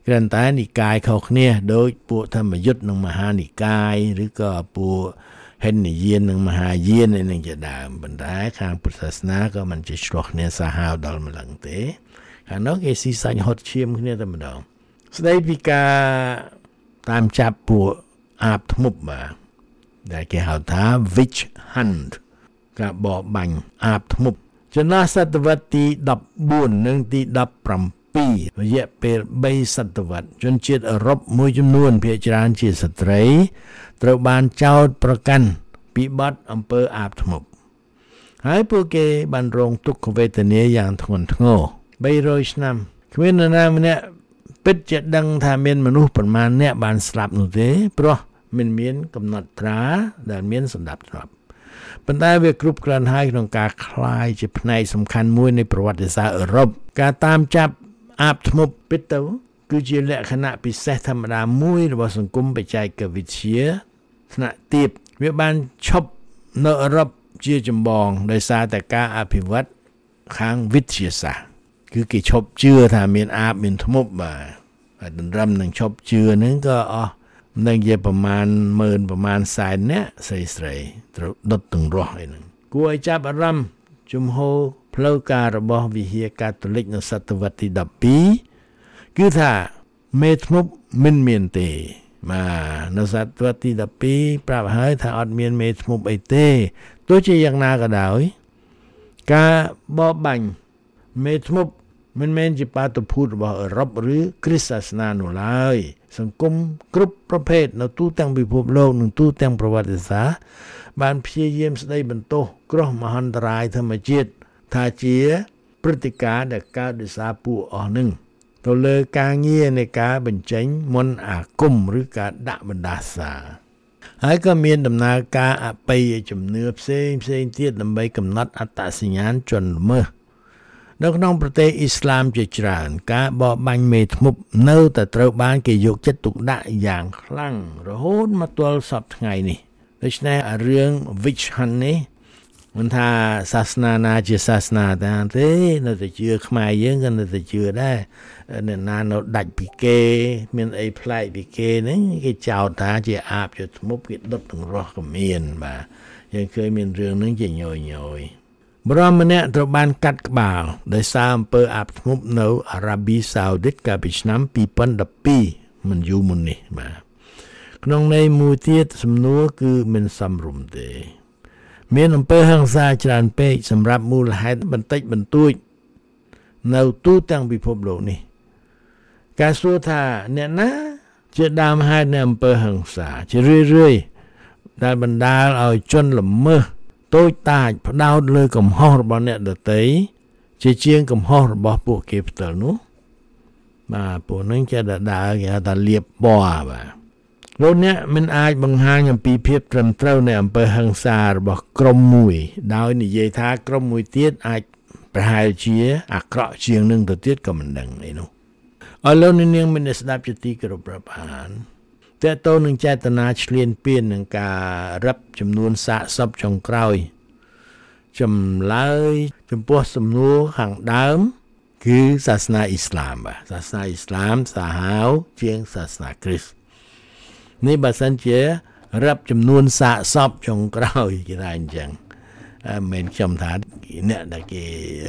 គ្រាន់តែនិកាយខុសគ្នាដោយពួកធម្មយុត្តនិងមហានិកាយឬក៏ពួកហេនយាននិងមហាយាននេះនឹងជាដើមប៉ុន្តែខាងពុទ្ធសាសនាក៏មិនជាឆ្លោះគ្នាសាហាវដល់ម្លឹងទេខាងនោះគេស៊ីសាច់ហត់ឈាមគ្នាតែម្ដងស្ដីពីការតាមចាប់ពួកអាបធ្មប់បាទដែលគេហៅថា witch hunt ការបរបាញ់អាបធ្មប់ចំណុចសតវត្សទីដប់បួននិងទីដប់ប្រាំពីររយៈពេលបីសតវត្សជនជាតិអឺរ៉ុបមួយចំនួនភាគច្រើនជាស្ត្រីត្រូវបានចោទប្រកាន់ពីបទអំពើអាបធ្មប់ហើយពួកគេបានរងទុក្ខវេទនាយ៉ាងធ្ងន់ធ្ងរបីរយឆ្នាំគ្មាននរណាម្នាក់ពិតជាដឹងថាមានមនុស្សប្រមាណអ្នកបានស្លាប់នោះទេព្រោះមិនមានកំណត់ត្រាដែលមានសណ្ដាប់ធ្នាប់ប៉ុន្តែវាគ្រប់គ្រាន់ហើយក្នុងការคลายជាផ្នែកសំខាន់មួយនៃប្រវត្តិសាស្ត្រអឺរ៉ុបការតាមចាប់អាបធ្មប់ពិតទៅគឺជាលក្ខណៈពិសេសធម្មតាមួយរបស់សង្គមបច្ចេកវិទ្យាថ្នាក់ទាបវាបានឈប់នៅអឺរ៉ុបជាចម្បងដោយសារតែការអភិវឌ្ឍខាងវិទ្យាសាស្ត្រគឺគេឈប់ជឿថាមានអាបមានធ្មប់បាទដណ្រឹមនឹងឈប់ជឿហ្នឹងក៏អស់នឹងជាប្រមាណម៉ឺនប្រមាណសែនអ្នកស្រីស្រីត្រូវដុតទាំងរស់អីហ្នឹងគួរឲ្យចាប់អារម្មណ៍ជំហរផ្លូវការរបស់វិហារកាតូលិកនៅសតវត្សទីដប់ពីរគឺថាមេធ្មប់មិនមានទេបាទនៅសតវត្សទីដប់ពីរប្រាប់ហើយថាអត់មានមេធ្មប់អីទេទោះជាយ៉ាងណាក៏ដោយការបរបាញ់មេធ្មប់មិនមែនជាបាតុភូតរបស់អឺរ៉ុបឬគ្រិស្តសាសនានោះឡើយសង្គមគ្រប់ប្រភេទនៅទូទាំងពិភពលោកនិងទូទាំងប្រវត្តិសាស្ត្របានព្យាយាមស្ដីបន្ទោសគ្រោះមហន្តរាយធម្មជាតិថាជាព្រឹត្តិការណ៍ដែលកើតដោយសារពួកអស់នឹងទៅលើការងារនៃការបញ្ចេញមន្តអាគមឬការដាក់បណ្ដាសាហើយក៏មានដំណើរការអបិយជំនឿផ្សេងផ្សេងទៀតដើម្បីកំណត់អត្តសញ្ញាណជនល្មើសនៅក្នុងប្រទេសអ៊ីស្លាមជាច្រើនការបរបាញ់មេធ្មប់នៅតែត្រូវបានគេយកចិត្តទុកដាក់យ៉ាងខ្លាំងរហូតមកទល់សពថ្ងៃនេះដូច្នេះរឿង witch hunt នេះមិនថាសាសនាណាជាសាសនាទេនៅតែជឿខ្មែរយើងក៏នៅតែជឿដែរអ្នកណានៅដាច់ពីគេមានអីប្លែកពីគេហ្នឹងគេចោទថាជាអាបជាធ្មប់គេដុតទាំងរស់ក៏មានបាទយើងឃើញមានរឿងហ្នឹងជាញយញយបរិមម្នាក់ត្រូវបានកាត់ក្បាលដោយសារអំពើអាបធ្មប់នៅអារ៉ាប៊ីសាអូឌីតកាលពីឆ្នាំពីរពាន់ដប់ពីរមិនយូរមុននេះបាទក្នុងន័យមួយទៀតសំណួរគឺមិនសមរម្យទេមានអំពើហិង្សាច្រើនពេកសម្រាប់មូលហេតុបន្តិចបន្តួចនៅទូទាំងពិភពលោកនេះការសួរថាអ្នកណាជាដើមហេតុនៃអំពើហិង្សាជារឿយរឿយដែលបណ្ដាលឲ្យជនល្មើសតូចតាចផ្ដោតលើកំហុសរបស់អ្នកដទៃជាជាងកំហុសរបស់ពួកគេផ្ទាល់នោះបាទពួកនឹងចេះតែដើរគេហៅថាលៀបពណ៌បាទលោកអ្នកមិនអាចបង្ហាញអំពីភាពត្រឹមត្រូវនៃអំពើហិង្សារបស់ក្រុមមួយដោយនិយាយថាក្រុមមួយទៀតអាចប្រហែលជាអាក្រក់ជាងនឹងទៅទៀតក៏មិនដឹងអីនោះអរលោកនាងមានស្ដាប់ជាទីគោរពរាប់អានតើតើនឹងចេតនាឈ្លានពាននឹងការរឹបចំនួនសាកសពចុងក្រោយចម្លើយចំពោះសំណួរខាងដើមគឺសាសនាអ៊ីស្លាមបាទសាសនាអ៊ីស្លាមសាហាវជាងសាសនាគ្រីស្ទនេះបើសិនជារឹបចំនួនសាកសពចុងក្រោយគេថាអញ្ចឹងមិនខ្ញុំថាអ្នកដែលគេ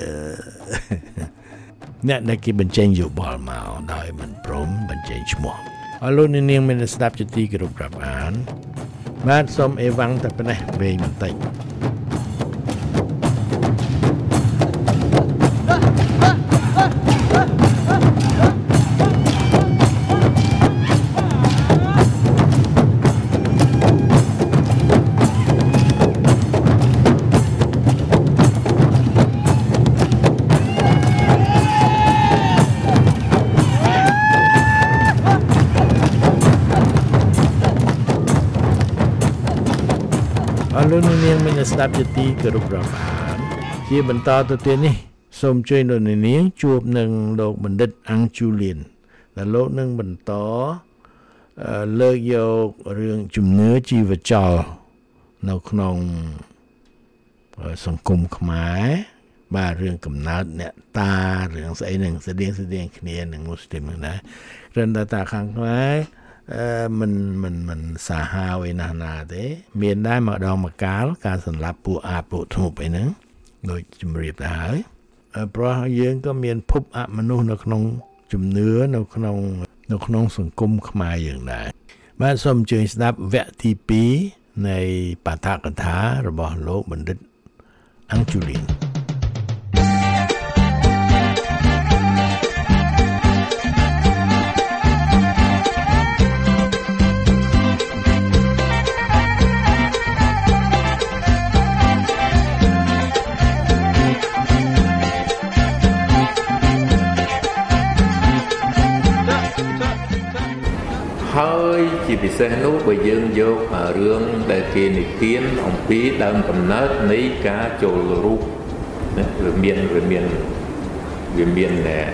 អ្នកដែលគេបញ្ចេញយោបល់មកដោយមិនព្រមបញ្ចេញឈ្មោះអរលោកនាងមានស្ដាប់ជាទីគោរពរាប់អានបាទសូមអេវ៉ាំងតែប៉ុណ្ណេះវែងបន្តិចលោកនាងមានស្ដាប់ជាទីគោរពរាប់អានជាបន្តទៅទៀតនេះសូមជួយលោកនាងជួបនឹងលោកបណ្ឌិតអង្គជូលៀនដែលលោកនឹងបន្តលើកយករឿងជំនឿជីវចលនៅក្នុងសង្គមខ្មែរបាទរឿងកំណើតអ្នកតារឿងស្អីនឹងស្តៀងស្តៀងគ្នានឹងមូស្លីមដែររិនតាខាងខ្មែរអឺមិនមិនមិនសាហាវឯណាណាទេមានដែរម្ដងម្កាលការសម្លាប់ពួកអាពួកធ្មប់អីហ្នឹងដូចជំរាបទៅហើយព្រោះយើងក៏មានភពអមនុស្សនៅក្នុងជំនឿនៅក្នុងនៅក្នុងសង្គមខ្មែរយើងដែរបាទសូមអញ្ជើញស្ដាប់វគ្គទីពីរនៃបាឋកថារបស់លោកបណ្ឌិតអង្គជូលីនហើយជាពិសេសនោះបើយើងយករឿងដែលគេនិទានអំពីដើមកំណើតនៃការចូលរូបណាវាមានវាមានវាមាន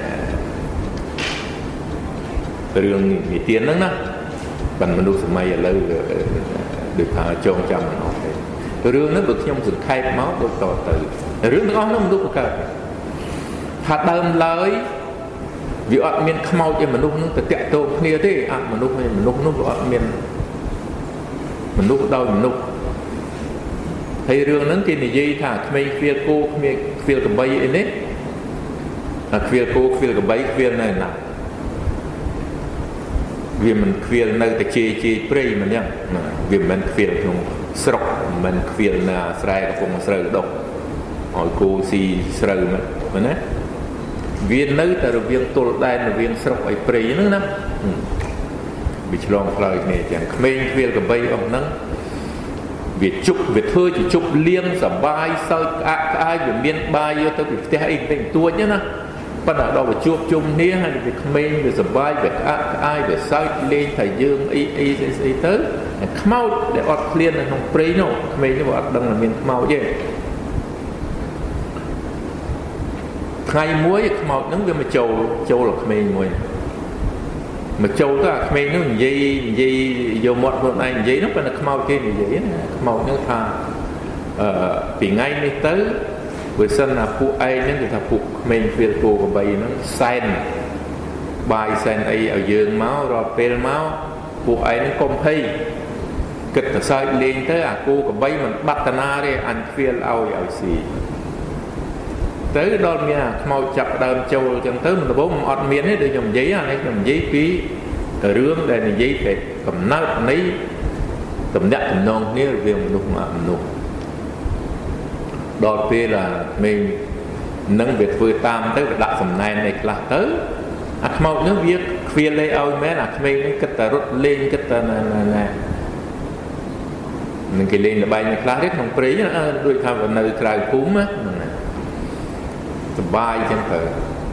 រឿងនិទានហ្នឹងណាបានមនុស្សសម័យឥឡូវដូចថាចងចាំមិនអស់ទេរឿងហ្នឹងបើខ្ញុំសង្ខេបមកដូចតទៅរឿងទាំងអស់ហ្នឹងមនុស្សបង្កើតថាដើមឡើយវាអត់មានខ្មោចឯមនុស្សនឹងទៅតាក់ទងគ្នាទេអត់មនុស្សឯមនុស្សនោះវាអត់មានមនុស្សដោយមនុស្សហើយរឿងហ្នឹងគេនិយាយថាក្មេងខ្វៀលគោក្មេងខ្វៀលកបីអីនេះអាខ្វៀលគោខ្វៀលកបីខ្វៀលនៅណាវាមិនខ្វៀលនៅតែជេជេព្រៃមិនចឹងវាមិនខ្វៀលក្នុងស្រុកមិនខ្វៀលនៅស្រែកំពង់ស្រូវដុះឲ្យគោស៊ីស្រូវមិនណាវានៅតែរវាងទល់ដែនរវាងស្រុកឲ្យព្រៃហ្នឹងណាវាឆ្លងផ្លូវគ្នាទាំងក្មេងខ្វៀលកបីអស់ហ្នឹងវាជប់វាធ្វើជាជប់លៀងសបាយសើចក្អាក់ក្អាយវាមានបាយយកទៅពីផ្ទះអីទៅទួចណាប៉ុន្តែដល់វាជួបជុំគ្នាហើយវាក្មេងវាសបាយវាក្អាក់ក្អាយវាសើចលេងថាយើងអីអីស្អីទៅខ្មោចដែលអត់ឃ្លាននៅក្នុងព្រៃនោះក្មេងនោះអត់ដឹងថាមានខ្មោចទេថ្ងៃមួយខ្មោចហ្នឹងវាមកចូលចូលក្មេងមួយមកចូលទៅអាក្មេងនោះនិយាយនិយាយយកមាត់ខ្លួនឯងនិយាយនោះប៉ុន្តែខ្មោចគេនិយាយណាខ្មោចហ្នឹងថាអឺពីថ្ងៃនេះទៅបើសិនណាពួកឯងហ្នឹងគេថាពួកក្មេងខ្វៀលគោកបីហ្នឹងសែនបាយសែនអីឲ្យយើងមករាល់ពេលមកពួកឯងហ្នឹងកុំភ័យគិតតែសើចលេងទៅអាគោកបីមិនបាត់តាណាទេអញខ្វៀលឲ្យឲ្យស៊ីទៅដល់មានអាខ្មោចចាប់ដើមចូលអញ្ចឹងទៅដំបូងមិនអត់មានទេដូចខ្ញុំនិយាយអានេះខ្ញុំនិយាយពីរឿងដែលនិយាយពីកំណើតនៃតំណាក់តំណងគ្នារវាងមនុស្សមកមនុស្សដល់ពេលអាក្មេងនឹងវាធ្វើតាមទៅវាដាក់សំណែននៃខ្លះទៅអាខ្មោចនោះវាខ្វៀលលេឲ្យមែនអាក្មេងនេះគិតតែរត់លេងគិតតែណាណានឹងគេលេងល្បែងខ្លះទេក្នុងព្រៃដូចថានៅក្រៅភូមិណាសបាយចឹងទៅ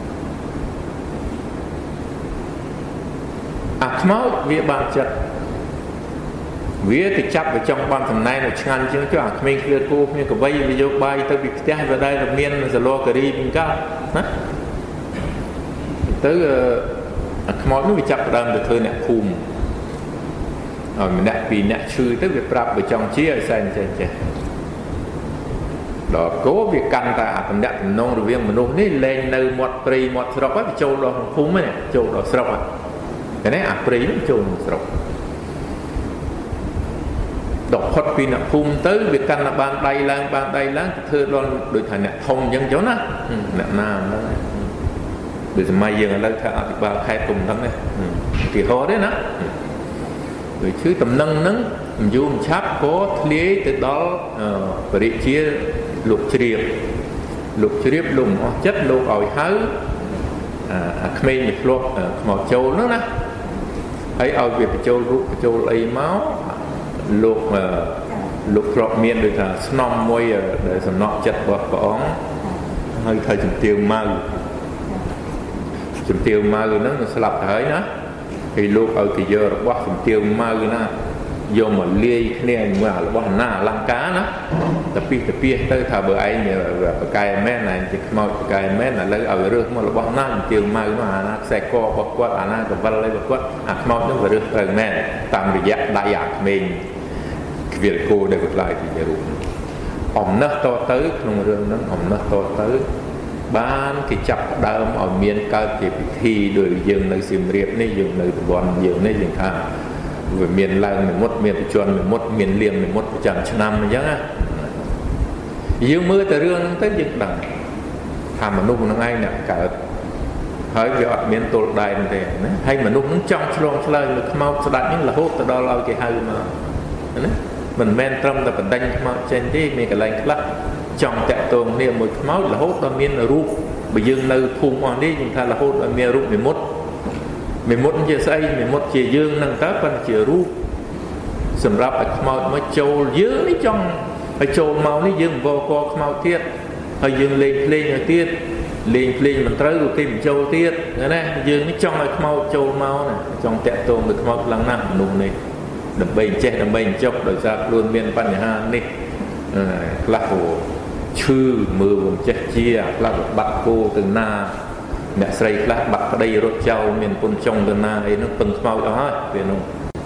អាខ្មោចវាបានចិត្តវាទៅចាប់វាចង់បានសំណែនឲ្យឆ្ងាញ់ចឹងចុះអាក្មេងឃ្លាគោគ្នាកបីវាយកបាយទៅពីផ្ទះវាដែរតែមានសឡការីពីកាណាទៅអាខ្មោចនោះវាចាប់ដើមទៅធ្វើអ្នកភូមិឲ្យម្នាក់ពីរអ្នកឈឺទៅវាប្រាប់វាចង់ជាឲ្យសែនចេះចេះដល់គោវាកាន់តែអាតំណាក់តំណងរវាងមនុស្សនេះលែងនៅមាត់ព្រៃមាត់ស្រុកហើយវាចូលដល់ក្នុងភូមិហ្នឹងចូលដល់ស្រុកហ្នឹងតែនេះអាព្រៃហ្នឹងចូលក្នុងស្រុកដល់ផុតពីអ្នកភូមិទៅវាកាន់តែបានដៃឡើងបានដៃឡើងទៅធ្វើដល់ដូចថាអ្នកធំអញ្ចឹងចុះណាអ្នកណាហ្នឹងដូចសម័យយើងឥឡូវថាអភិបាលខេត្តគុំហ្នឹងទេគេហោទេណាដូចឈឺតំណឹងហ្នឹងមិនយូរមិនឆាប់ក៏ធ្លាយទៅដល់បរិជាលោកជ្រាបលោកជ្រាបលោកអស់ចិត្តលោកឲ្យហៅអាក្មេងនេះធ្លាប់ខ្មោចចូលហ្នឹងណាហើយឲ្យវាបញ្ចូលរូបបញ្ចូលអីមកលោកលោកធ្លាប់មានដូចថាស្នំមួយដែលសំណក់ចិត្តរបស់ព្រះអង្គហើយថាជំទាវម៉ៅជំទាវម៉ៅហ្នឹងស្លាប់ទៅហើយណាហើយលោកឲ្យគេយករបស់ជំទាវម៉ៅណាយកមកលាយគ្នាមួយរបស់ណាអលង្ការណាតែពីទៅពីទៅថាបើឯងបកែមែនឯងជាខ្មោចបកែមែនឥឡូវឲ្យរើសមករបស់ណាជំទាវម៉ៅនោះអាណាខ្សែករបស់គាត់អាណាកវិលអីរបស់គាត់អាខ្មោចនោះវារើសត្រូវមែនតាមរយៈដៃអាក្មេងខ្វៀលគោដែលខ្លាយជារូបអំណះតទៅក្នុងរឿងហ្នឹងអំណះតទៅបានគេចាប់ដើមឲ្យមានកើតជាពិធីដោយយើងនៅសៀមរាបនេះយើងនៅតំបន់យើងនេះយើងថាវាមានឡើងមួយមុតមានប្រជជនមួយមុតមានលៀងមួយមុតប្រចាំឆ្នាំអញ្ចឹងណាយើងមើលតែរឿងហ្នឹងទៅយើងដឹងថាមនុស្សហ្នឹងឯងអ្នកកើតហើយវាអត់មានទល់ដែនទេណាហើយមនុស្សហ្នឹងចង់ឆ្លងឆ្លើយលើខ្មោចស្ដាច់ហ្នឹងរហូតទៅដល់ឲ្យគេហៅមកណាមិនមែនត្រឹមតែបណ្ដេញខ្មោចចេញទេមានកន្លែងខ្លះចង់តាក់ទងគ្នាមួយខ្មោចរហូតដល់មានរូបបើយើងនៅភូមិអស់នេះយើងថារហូតដល់មានរូបនិមិត្តនិមិត្តជាស្អីនិមិត្តជាយើងហ្នឹងតើប៉ុន្តែជារូបសម្រាប់ឲ្យខ្មោចមកចូលយើងនេះចង់ឲ្យចូលមកនេះយើងវកកខ្មោចទៀតហើយយើងលេងភ្លេងឲ្យទៀតលេងភ្លេងមិនត្រូវក៏គេមិនចូលទៀតណាយើងនេះចង់ឲ្យខ្មោចចូលមកណាចង់តាក់ទងនឹងខ្មោចខ្លាំងណាស់មនុស្សនេះដើម្បីចេះដើម្បីចុកដោយសារខ្លួនមានបញ្ហានេះខ្លះក៏ឈឺមើលមិនចេះជាខ្លះក៏បាត់គោទៅណាអ្នកស្រីខ្លះបាត់ប្តីរត់ចោលមានពុនចុងទៅណាអីនោះពឹងខ្មោចអស់ហើយពេលនោះ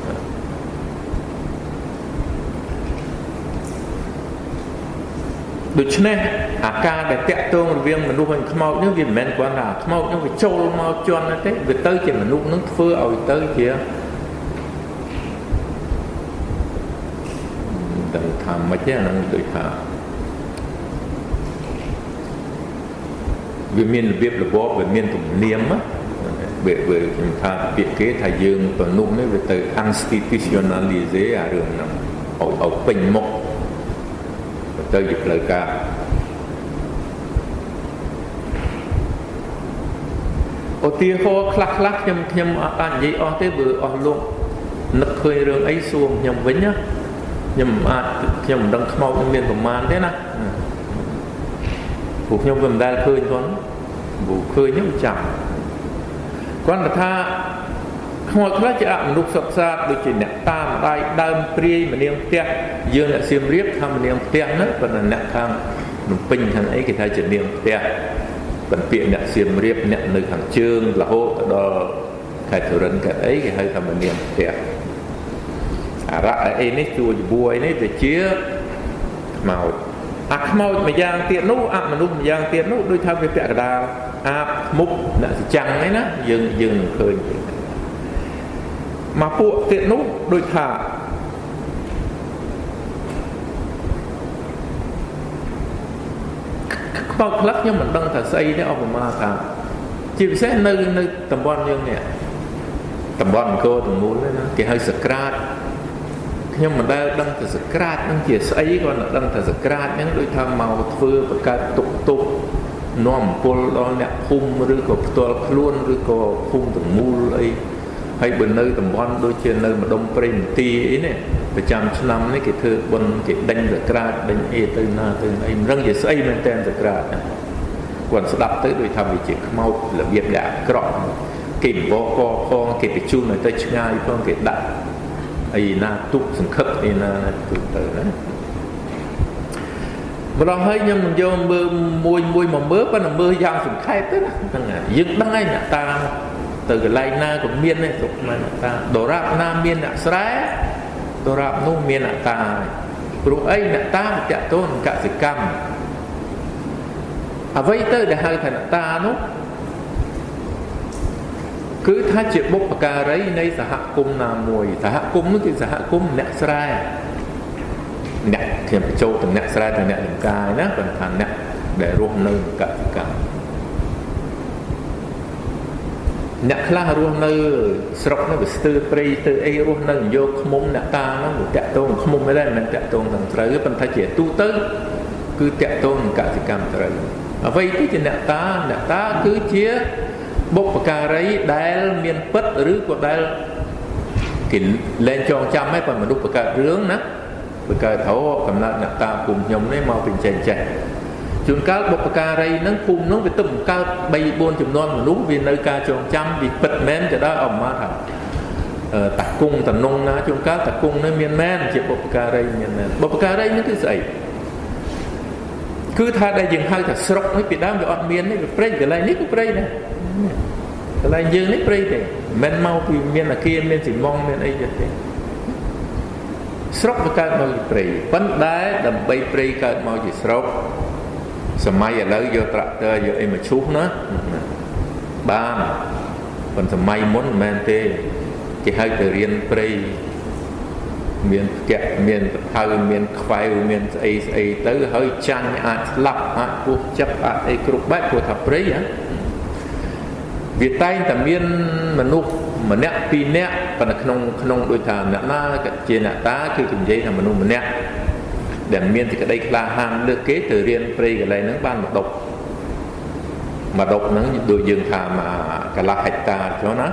ដូច្នេះអាការដែលតាក់ទងរវាងមនុស្សនិងខ្មោចនេះវាមិនមែនគ្រាន់តែខ្មោចនោះវាចូលមកជន់ទេវាទៅជាមនុស្សនឹងធ្វើឲ្យទៅជាតែថាមិនទេហ្នឹងដូចថាវាមានរបៀបរបបវាមានទំនៀមវាវាខ្ញុំថាពាក្យគេថាយើងមនុស្សនេះវាទៅ institutionalize អារឿងហ្នឹងឲ្យឲ្យពេញមុខទៅជាផ្លូវការឧទាហរណ៍ខ្លះខ្លះខ្ញុំខ្ញុំអត់អាចនិយាយអស់ទេបើអស់លោកនឹកឃើញរឿងអីសួរខ្ញុំវិញណាខ្ញុំអាចខ្ញុំមិនដឹងខ្មោចមានប្រមាណទេណាពួកខ្ញុំមិនដែលឃើញផងពួកឃើញខ្ញុំចាំគាត់ថាខ្មោចខ្លះជាអមនុស្សសុខសាដូចជាអ្នកតាមដៃដើមព្រាយម្នាងផ្ទះយើងអ្នកសៀមរាបថាម្នាងផ្ទះហ្នឹងប៉ុន្តែអ្នកខាងភ្នំពេញខាងអីគេថាជានាងផ្ទះប៉ុន្តែពាក្យអ្នកសៀមរាបអ្នកនៅខាងជើងរហូតដល់ខេត្តធរិនខេត្តអីគេហៅថាម្នាងផ្ទះអារ៉ាអីនេះជួយបួយនេះទៅជាខ្មោចអាខ្មោចម្យ៉ាងទៀតនោះអមនុស្សម្យ៉ាងទៀតនោះដូចថាវាពាក់កណ្ដាលអាបមុខអ្នកសចាំងហ្នឹងណាយើងយើងនឹងឃើញមកពួកទៀតនោះដូចថាខ្មោចខ្លះខ្ញុំមិនដឹងថាស្អីទេឧបមាថាជាពិសេសនៅនៅតំបន់យើងនេះតំបន់អង្គរទាំងមូលណាគេហៅសក្រាតខ្ញុំមិនដែលដឹងថាសក្រាតនឹងជាស្អីគាត់មិនដឹងថាសក្រាតហ្នឹងដូចថាមកធ្វើបង្កើតទុកទុកនាំពលដល់អ្នកភូមិឬក៏ផ្ទាល់ខ្លួនឬក៏ភូមិទាំងមូលអីហើយបើនៅតំបន់ដូចជានៅម្ដុំព្រៃមន្ទីរអីនេះប្រចាំឆ្នាំនេះគេធ្វើបុណ្យគេដេញសក្រាតដេញអីទៅណាទៅអីមិនដឹងជាស្អីមែនតើសក្រាតគាត់ស្ដាប់ទៅដូចថាវាជាខ្មោចរបៀបដែលអាក្រក់គេបកកផងគេបញ្ជូនឲ្យទៅឆ្ងាយផងគេដាក់អីណាទុកសង្ឃឹកអីណាទៅទៅណាម្ដងហើយខ្ញុំនឹងយកមើលមួយមួយមកមើលប៉ុន្តែមើលយ៉ាងសង្ខេបទៅណាហ្នឹងយើងដឹងហើយអ្នកតាទៅកន្លែងណាក៏មានដែរស្រុកខ្មែរអ្នកតាដរាបណាមានអ្នកស្រែដរាបនោះមានអ្នកតាព្រោះអីអ្នកតាវាតកតូនកសិកម្មអ្វីទៅដែលហៅថាអ្នកតានោះគឺថាជាបុព្វការីនៃសហគមន៍ណាមួយសហគមន៍នោះគឺសហគមន៍អ្នកស្រែអ្នកខ្ញុំបញ្ចូលទាំងអ្នកស្រែទាំងអ្នកលំកាយណាគាត់ថាអ្នកដែលរស់នៅកសិកម្មអ្នកខ្លះរស់នៅស្រុកនោះវាស្ទើរព្រៃស្ទើរអីរស់នៅយកឃ្មុំអ្នកតាហ្នឹងវាតាក់ទងឃ្មុំមិនដែរមិនតាក់ទងទាំងត្រូវប៉ុន្តែជាទូទៅគឺតាក់ទងនឹងកសិកម្មត្រូវអ្វីទៅជាអ្នកតាអ្នកតាគឺជាបុព្វការីដែលមានពិតឬក៏ដែលគេលែងចងចាំហើយប៉ុន្តែមនុស្សបង្កើតរឿងណាបង្កើតហៅកំណត់អ្នកតាភូមិខ្ញុំនេះមកពីចេះចេះជួនកាលបុព្វការីហ្នឹងភូមិហ្នឹងវាទៅបង្កើតបីបួនចំនួនមនុស្សវានៅការចងចាំវាពិតមែនទៅដល់អមមកថាតាគង់តំណងណាជួនកាលតាគង់នេះមានមែនជាបុព្វការីមានមែនបុព្វការីនេះគឺស្អីគឺថាដែលយើងហៅថាស្រុកនេះពីដើមវាអត់មាននេះវាព្រៃកន្លែងនេះគឺព្រៃដែរកន្លែងយើងនេះព្រៃទេមិនមកពីមានអាគារមានស៊ីម៉ងមានអីទេស្រុកវាកើតមកពីព្រៃប៉ុន្តែដើម្បីព្រៃកើតមកជាស្រុកសម័យឥឡូវយកត្រាក់ទ័រយកអីមកឈូសណាបានប៉ុន្តែសម័យមុនមិនមែនទេគេហៅទៅរៀនព្រៃមានផ្ទះមានបថៅមានខ្វែវមានស្អីស្អីទៅហើយចាញ់អាចស្លាប់អាចពោះចាប់អាចអីគ្រប់បែបព្រោះថាព្រៃហ៎វាតែងតែមានមនុស្សម្នាក់ពីរនាក់ប៉ុន្តែក្នុងក្នុងដូចថាអ្នកណាជាអ្នកតាគឺនិយាយថាមនុស្សម្នាក់ដែលមានសេចក្តីក្លាហានលើសគេទៅរៀនព្រៃកន្លែងហ្នឹងបានមកដប់មកដប់ហ្នឹងដូចយើងថាមកកន្លះហិកតាអញ្ចឹងណា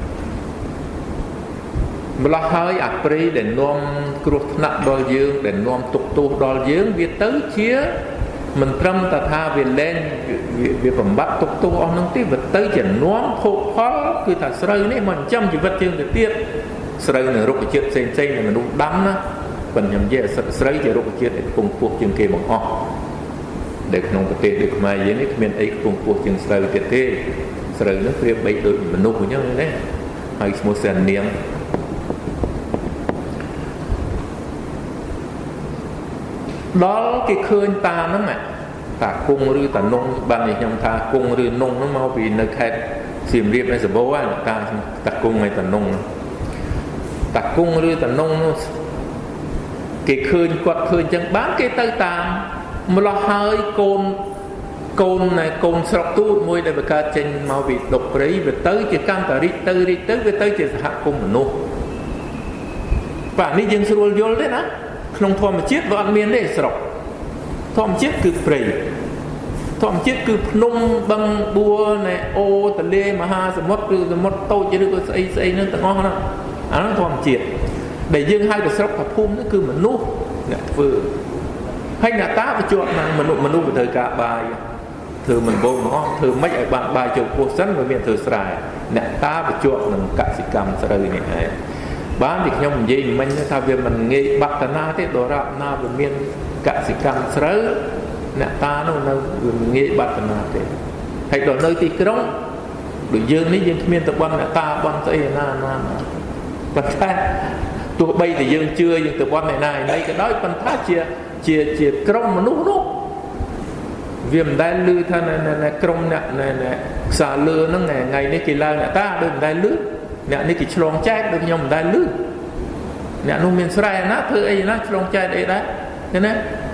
ម្ល៉េះហើយអាព្រៃដែលនាំគ្រោះថ្នាក់ដល់យើងដែលនាំទុក្ខទោសដល់យើងវាទៅជាមិនត្រឹមតែថាវាលែងវាបំបត្តិទុក្ខទោសអស់ហ្នឹងទេវាទៅជានាំភោគផលគឺថាស្រូវនេះមកចិញ្ចឹមជីវិតយើងទៅទៀតស្រូវនៅរុក្ខជាតិផ្សេងផ្សេងដែលមនុស្សដាំណាប៉ុន្តែខ្ញុំនិយាយស្រូវជារុក្ខជាតិដែលខ្ពង់ខ្ពស់ជាងគេបង្អស់ដែលក្នុងប្រទេសដូចខ្មែរយើងនេះគ្មានអីខ្ពង់ខ្ពស់ជាងស្រូវទៀតទេស្រូវហ្នឹងប្រៀបបីដូចមនុស្សអញ្ចឹងណាហើយឈ្មោះសែននាងដល់គេឃើញតាហ្នឹងតាគង់ឬតានុងបានខ្ញុំថាគង់ឬនុងហ្នឹងមកពីនៅខេត្តសៀមរាបនៅសម្បូរហ្នឹងតាតាគង់ហើយតានុងតាគង់ឬតានុងនោះគេឃើញគាត់ឃើញចឹងបានគេទៅតាមម្លោះហើយកូនកូនណែកូនស្រុកទូតមួយដែលបង្កើតចេញមកពីដុកព្រៃវាទៅជាកម្មតារិចទៅរិចទៅវាទៅជាសហគមន៍មនុស្សបាទនេះយើងស្រួលយល់ទេណាក្នុងធម្មជាតិវាអត់មានទេស្រុកធម្មជាតិគឺព្រៃធម្មជាតិគឺភ្នំបឹងបួណែអូទន្លេមហាសមុទ្រឬសមុទ្រតូចឬក៏ស្អីស្អីហ្នឹងទាំងអស់ហ្នឹងអាហ្នឹងធម្មជាតិដែលយើងហៅថាស្រុកថាភូមិហ្នឹងគឺមនុស្សអ្នកធ្វើហើយអ្នកតាបញ្ជាប់នឹងមនុស្សមនុស្សទៅធ្វើការបាយធ្វើមិនបងហ្មងធ្វើម៉េចឲ្យបានបាយចូលពោះសិនវាមានធ្វើស្រែអ្នកតាបញ្ជាប់នឹងកសិកម្មស្រូវនេះឯងបានទីខ្ញុំនិយាយមិញថាវាមិនងាយបាត់តាណាទេដរាបណាវាមានកសិកម្មស្រូវអ្នកតានោះនៅវាមិនងាយបាត់តាណាទេហើយដល់នៅទីក្រុងដូចយើងនេះយើងគ្មានតបន់អ្នកតាបន់ស្អីណាណាប៉ុន្តែទោះបីតែយើងជឿយើងទៅបន់អ្នកណាឯណីក៏ដោយប៉ុន្តែជាជាជាក្រុមមនុស្សនោះវាមិនដែលឮថាក្រុមអ្នកខ្សាលឿហ្នឹងថ្ងៃនេះគេឡើងអ្នកតាដូចមិនដែលឮអ្នកនេះគេឆ្លងចែកដូចខ្ញុំមិនដែលឮអ្នកនោះមានស្រែណាធ្វើអីណាឆ្លងចែកអីដែរឃើញទេ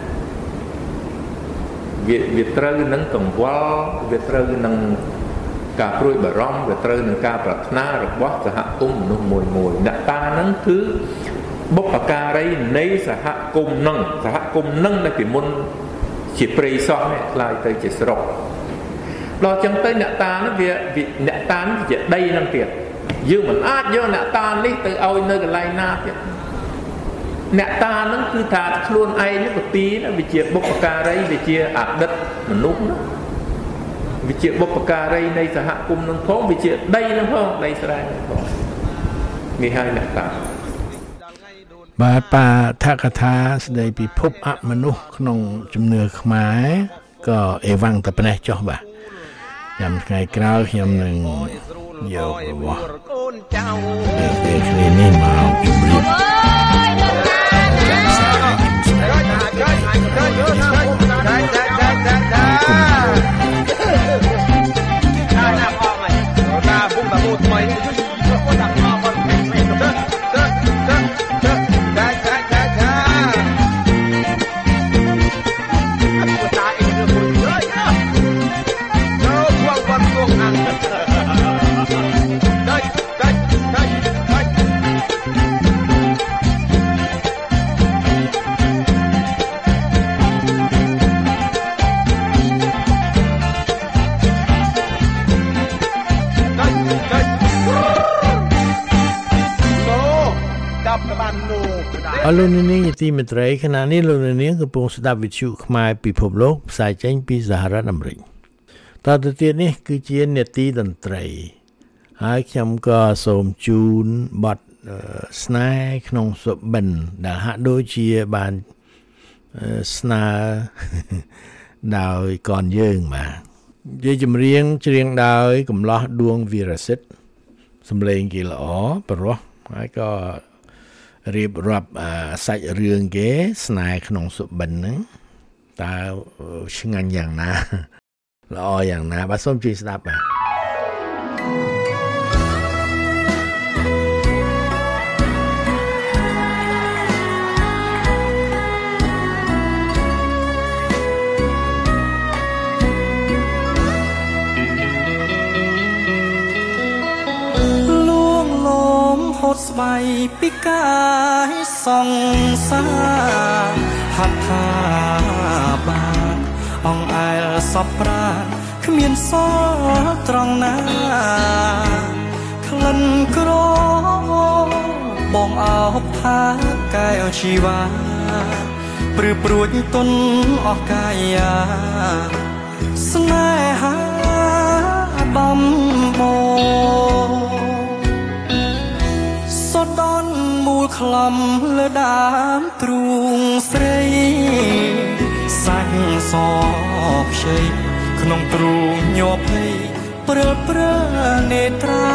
វាវាត្រូវនឹងកង្វល់វាត្រូវនឹងការព្រួយបារម្ភវាត្រូវនឹងការប្រាថ្នារបស់សហគមន៍មនុស្សមួយមួយអ្នកតាហ្នឹងគឺបុព្វការីនៃសហគមន៍ហ្នឹងសហគមន៍ហ្នឹងដែលពីមុនជាព្រៃសោះនេះខ្លាយទៅជាស្រុកដល់ចឹងទៅអ្នកតាហ្នឹងវាអ្នកតានេះជាដីហ្នឹងទៀតយើងមិនអាចយកអ្នកតានេះទៅឲ្យនៅកន្លែងណាទៀតអ្នកតាហ្នឹងគឺថាខ្លួនឯងនេះពទីណាវាជាបុព្វការីវាជាអតីតមនុស្សណាវាជាបុព្វការីនៃសហគមន៍នឹងផងវាជាដីនឹងផងដីស្រែនឹងផងនេះហើយអ្នកតាបាទបាថាកថាស្ដីពិភពអមនុស្សក្នុងជំនឿខ្មែរក៏អេវ៉ាំងតែប៉ុណ្ណេះចុះបាទចាំថ្ងៃក្រោយខ្ញុំនឹងយករបស់កូនចៅពេលគ្នានេះមកជម្រាបចាំសាចាចាចាចាចាអរលោកនាងជាទីមេត្រីខណៈនេះលោកនាងកំពុងស្ដាប់វិទ្យុខ្មែរពិភពលោកផ្សាយចេញពីសហរដ្ឋអាមេរិកតទៅទៀតនេះគឺជានេតិតន្ត្រីហើយខ្ញុំក៏សូមជូនបទស្នេហ៍ក្នុងសុបិនដែលហាក់ដូចជាបានស្នើដោយកនយើងបាទជាចម្រៀងច្រៀងដោយកំឡោះដួងវីរសិទ្ធសំឡេងគេល្អប្រុសហើយក៏រៀបរាប់សាច់រឿងគេស្នេហ៍ក្នុងសុបិនហ្នឹងតើឆ្ងាញ់យ៉ាងណាល្អយ៉ាងណាបាទសូមជួយស្ដាប់បាទស្បៃពីកាយសង្សារហាត់ថាបានអងអែលសពប្រាណគ្មានសល់ត្រង់ណាក្លិនក្របងអោបថាកាយជីវ៉ាព្រឺព្រួចទុនអស់កាយាស្នេហាបំបងដនមូលខ្លំលើដើមទ្រូងស្រីសាច់សខ្ចីក្នុងទ្រូងញ័រភ័យព្រើព្រើនេត្រា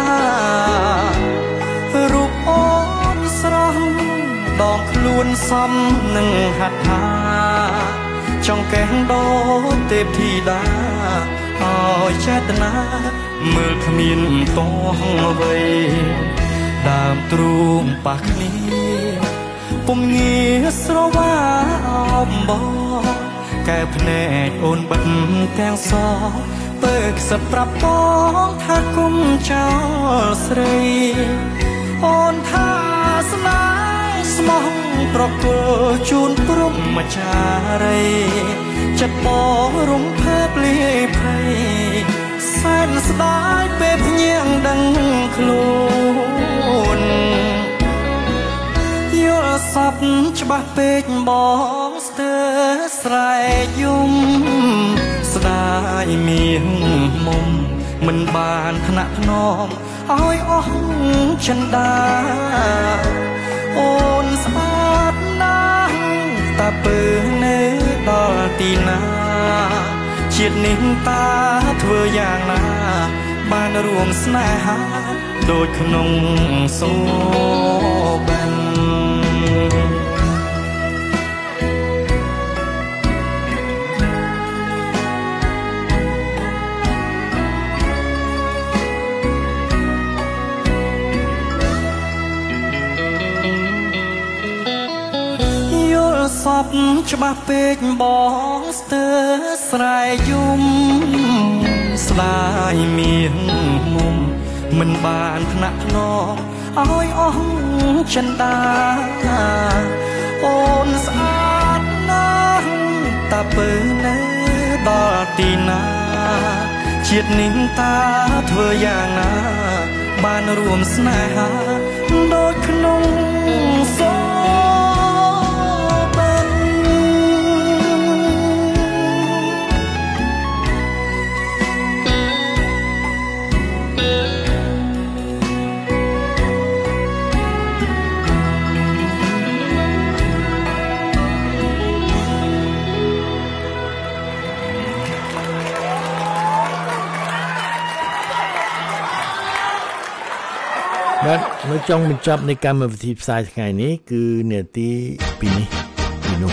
រូបអូនស្រស់ដងខ្លួនសំនឹងហត្ថាចង់កេះដោទេពធីតាឲ្យចេតនាមើលគ្មានតោះអ្វីដើមទ្រូងប៉ះគ្នាពុំងារស្រវាអំបងកែភ្នែកអូនបិទទាំងសបើខ្សឹបប្រាប់បងថាគុំចោលស្រីអូនថាស្នេហ៍ស្មោះប្រគល់ជូនព្រំម្ចារីចិត្តបងរំភើបលាយភ័យសែនស្ដាយពេលភ្ញាំងដឹងខ្លួនយល់សពច្បាស់ពេកបងស្ទើរស្រែកយំស្ដាយមានមុំមិនបានថ្នាក់ថ្នមឲ្យអស់ចិន្តាអូនស្អាតណាស់តាពើនៅដល់ទីណាជាតិនេះតាធ្វើយ៉ាងណាបានរួមស្នេហាដូចក្នុងសូបានយល់សពច្បាស់ពេកបងស្ទើរស្រែកយំស្ដាយមានមុំមិនបានថ្នាក់ថ្នមឲ្យអស់ចិន្តាអូនស្អាតណាស់តាពើនៅដល់ទីណាជាតិនេះតាធ្វើយ៉ាងណាបានរួមស្នេហាដូចក្នុងសូបាទនៅចុងបញ្ចប់នៃកម្មវិធីផ្សាយថ្ងៃនេះគឺនាទីពីនេះពីនោះ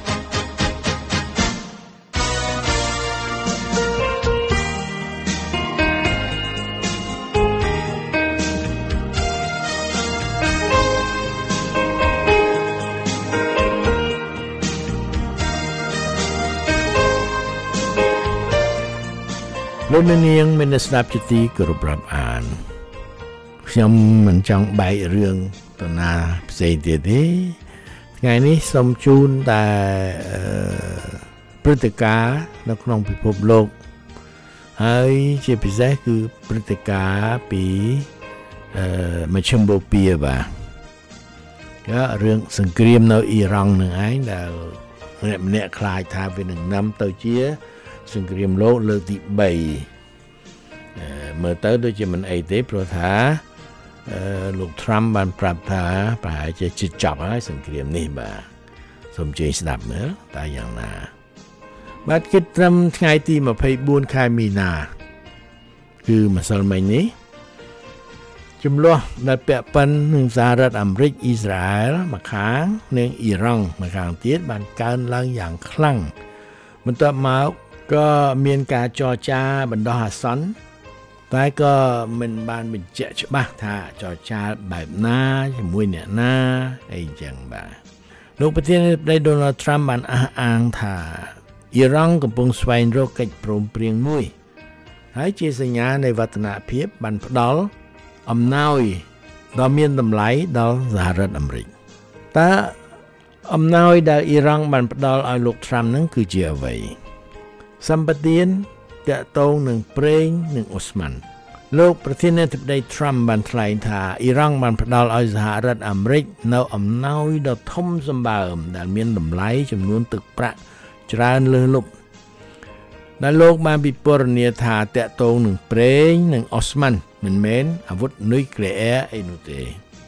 លោកនាងមានស្ដាប់ជាទីគោរពរាប់អានខ្ញុំមិនចង់បែករឿងទៅណាផ្សេងទៀតទេថ្ងៃនេះសូមជូនតែព្រឹត្តិការណ៍នៅក្នុងពិភពលោកហើយជាពិសេសគឺព្រឹត្តិការណ៍ពីមជ្ឈមបូព៌ាបាទក៏រឿងសង្គ្រាមនៅអ៊ីរ៉ង់នឹងឯងដែលម្នាក់ម្នាក់ខ្លាចថាវានឹងនាំទៅជាសង្គ្រាមលោកលើកទីបីមើលទៅដូចជាមិនអីទេព្រោះថាលោក Trump បានប្រាប់ថាប្រហែលជាជិតចប់ហើយសង្គ្រាមនេះបាទសូមជួយស្ដាប់មើលតើយ៉ាងណាបាទគិតត្រឹមថ្ងៃទីម្ភៃបួនខែមីនាគឺម្សិលមិញនេះចំនួនដែលពាក់ព័ន្ធនឹងសហរដ្ឋអាមេរិកអ៊ីស្រាអែលម្ខាងនិងអ៊ីរ៉ង់ម្ខាងទៀតបានកើនឡើងយ៉ាងខ្លាំងបន្ទាប់មកក៏មានការចរចាបណ្ដោះអាសន្នតែក៏មិនបានបញ្ជាក់ច្បាស់ថាចរចាបែបណាជាមួយអ្នកណាអីចឹងបាទលោកប្រធានាធិបតី Donald Trump បានអះអាងថាអ៊ីរ៉ង់កំពុងស្វែងរកកិច្ចព្រមព្រៀងមួយហើយជាសញ្ញានៃវឌ្ឍនភាពបានផ្ដល់អំណោយដ៏មានតម្លៃដល់សហរដ្ឋអាមេរិកតើអំណោយដែលអ៊ីរ៉ង់បានផ្ដល់ឲ្យលោក Trump នឹងគឺជាអ្វីសម្បទានតាក់ទងនឹងប្រេងនិងអូស្មန်លោកប្រធានាធិបតី Trump បានថ្លែងថាអ៊ីរ៉ង់បានផ្ដល់ឲ្យសហរដ្ឋអាមេរិកនៅអំណោយដ៏ធំសម្បើមដែលមានតម្លៃចំនួនទឹកប្រាក់ច្រើនលើសលប់ដែលលោកបានពិពណ៌នាថាតាក់ទងនឹងប្រេងនិងអូស្មန်មិនមែនអាវុធនុយក្លេអ៊ែរអីនោះទេ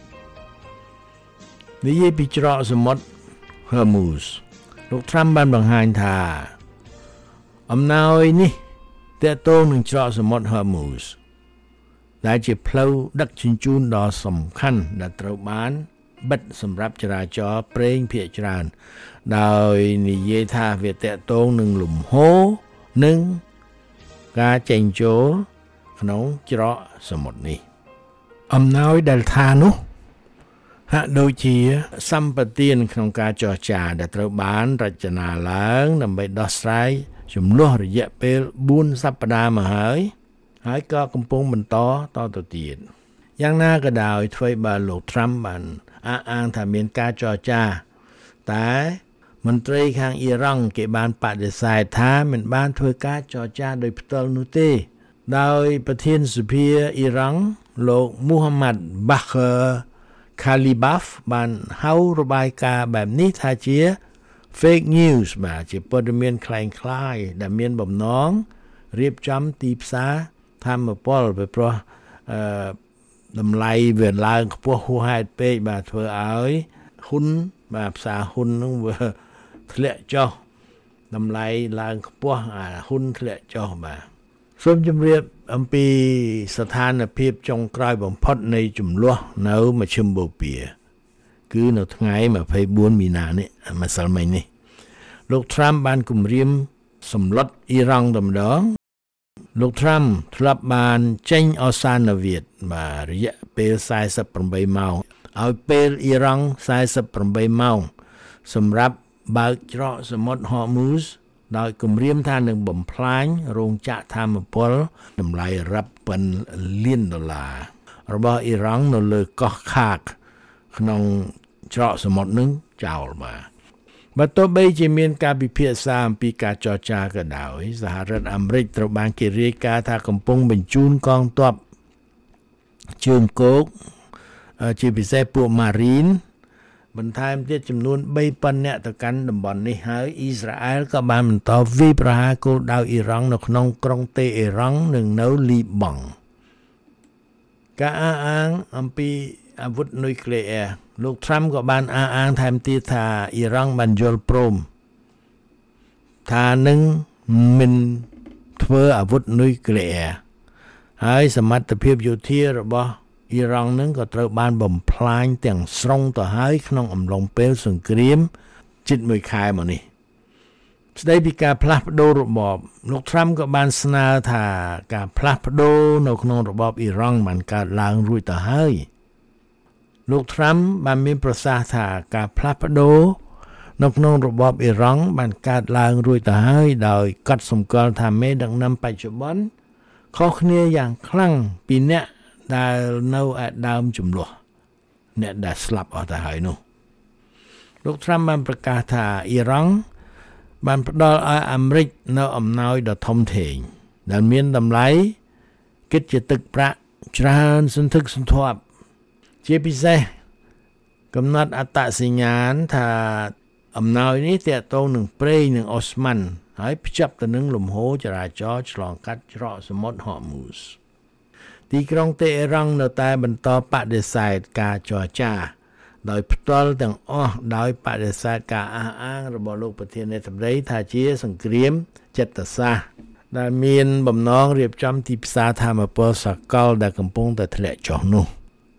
និយាយពីច្រកសមុទ្រ Hormuz លោក Trump បានបង្ហាញថាអំណោយនេះតាក់ទងនឹងច្រកសមុទ្រ Hormuz ដែលជាផ្លូវដឹកជញ្ជូនដ៏សំខាន់ដែលត្រូវបានបិទសម្រាប់ចរាចរណ៍ប្រេងភាគច្រើនដោយនិយាយថាវាតាក់ទងនឹងលំហូរនិងការចេញចូលក្នុងច្រកសមុទ្រនេះអំណោយដែលថានោះហាក់ដូចជាសម្បទានក្នុងការចរចាដែលត្រូវបានរចនាឡើងដើម្បីដោះស្រាយចំនួនរយៈពេលបួនសប្តាហ៍មកហើយហើយក៏កំពុងបន្តតទៅទៀតយ៉ាងណាក៏ដោយអ្វីបើលោក Trump បានអះអាងថាមានការចរចាតែមន្ត្រីខាងអ៊ីរ៉ង់គេបានបដិសេធថាមិនបានធ្វើការចរចាដោយផ្ទាល់នោះទេដោយប្រធានសភាអ៊ីរ៉ង់លោក Mohammad Bagher Khalibaf បានហៅរបាយការណ៍បែបនេះថាជា fake news បាទជាព័ត៌មានคล้ายៗដែលមានបំណងរៀបចំទីផ្សារធម្មពលពីព្រោះអឺតម្លៃវាឡើងខ្ពស់ហួសហេតុពេកបាទធ្វើឲ្យហ៊ុនបាទផ្សារហ៊ុននឹងវាធ្លាក់ចុះតម្លៃឡើងខ្ពស់អាហ៊ុនធ្លាក់ចុះបាទសូមជម្រាបអំពីស្ថានភាពចុងក្រោយបំផុតនៃចំនួននៅមជ្ឈិមបូព៌ាគឺនៅថ្ងៃម្ភៃបួនមីនានេះម្សិលមិញនេះលោក Trump បានគម្រាមសម្លុតអ៊ីរ៉ង់តែម្ដងលោក Trump ធ្លាប់បានចេញអសានវិទ្យបាទរយៈពេលសែសិបប្រាំបីម៉ោងឲ្យពេលអ៊ីរ៉ង់សែសិបប្រាំបីម៉ោងសម្រាប់បើកច្រកសមុទ្រ Hormuz ដោយគម្រាមថានឹងបំផ្លាញរោងចក្រថាមពលតម្លៃរាប់ពាន់លានដុល្លាររបស់អ៊ីរ៉ង់នៅលើកោះខាកក្នុងច្រកសមុទ្រនឹងចោលបាទបើទោះបីជាមានការពិភាក្សាអំពីការចរចាក៏ដោយសហរដ្ឋអាមេរិកត្រូវបានគេរាយការណ៍ថាកំពុងបញ្ជូនកងទ័ពជើងគោកជាពិសេសពួក Marine បន្ថែមទៀតចំនួនបីពាន់នាក់ទៅកាន់តំបន់នេះហើយអ៊ីស្រាអែលក៏បានបន្តវាយប្រហារគោលដៅអ៊ីរ៉ង់នៅក្នុងក្រុងតេអេរ៉ង់និងនៅលីបង់ការអះអាងអំពីអាវុធនុយក្លេអ៊ែរលោក Trump ក៏បានអះអាងថែមទៀតថាអ៊ីរ៉ង់បានយល់ព្រមថានឹងមិនធ្វើអាវុធនុយក្លេអ៊ែរហើយសមត្ថភាពយោធារបស់អ៊ីរ៉ង់នឹងក៏ត្រូវបានបំផ្លាញទាំងស្រុងទៅហើយក្នុងអំឡុងពេលសង្គ្រាមជិតមួយខែមកនេះស្ដីពីការផ្លាស់ប្ដូររបបលោក Trump ក៏បានស្នើថាការផ្លាស់ប្ដូរនៅក្នុងរបបអ៊ីរ៉ង់បានកើតឡើងរួចទៅហើយលោក Trump បានមានប្រសាសន៍ថាការផ្លាស់ប្ដូរនៅក្នុងរបបអ៊ីរ៉ង់បានកើតឡើងរួចទៅហើយដោយកត់សម្គាល់ថាមេដឹកនាំបច្ចុប្បន្នខុសគ្នាយ៉ាងខ្លាំងពីអ្នកដែលនៅឯដើមចំនួនអ្នកដែលស្លាប់អស់ទៅហើយនោះលោក Trump បានប្រកាសថាអ៊ីរ៉ង់បានផ្ដល់ឲ្យអាមេរិកនៅអំណោយដ៏ធំធេងដែលមានតម្លៃគិតជាទឹកប្រាក់ច្រើនសន្ធឹកសន្ធាប់ជាពិសេសកំណត់អត្តសញ្ញាណថាអំណោយនេះទាក់ទងនឹងប្រេងនិងអូស្មန်ហើយភ្ជាប់ទៅនឹងលំហូរចរាចរណ៍ឆ្លងកាត់ច្រកសមុទ្រ Hormuz ទីក្រុងតេអេរ៉ង់នៅតែបន្តបដិសេធការចរចាដោយផ្ទាល់ទាំងអស់ដោយបដិសេធការអះអាងរបស់លោកប្រធានាធិបតីថាជាសង្គ្រាមចិត្តសាស្ត្រដែលមានបំណងរៀបចំទីផ្សារធម្មពលសកលដែលកំពុងតែធ្លាក់ចុះនោះ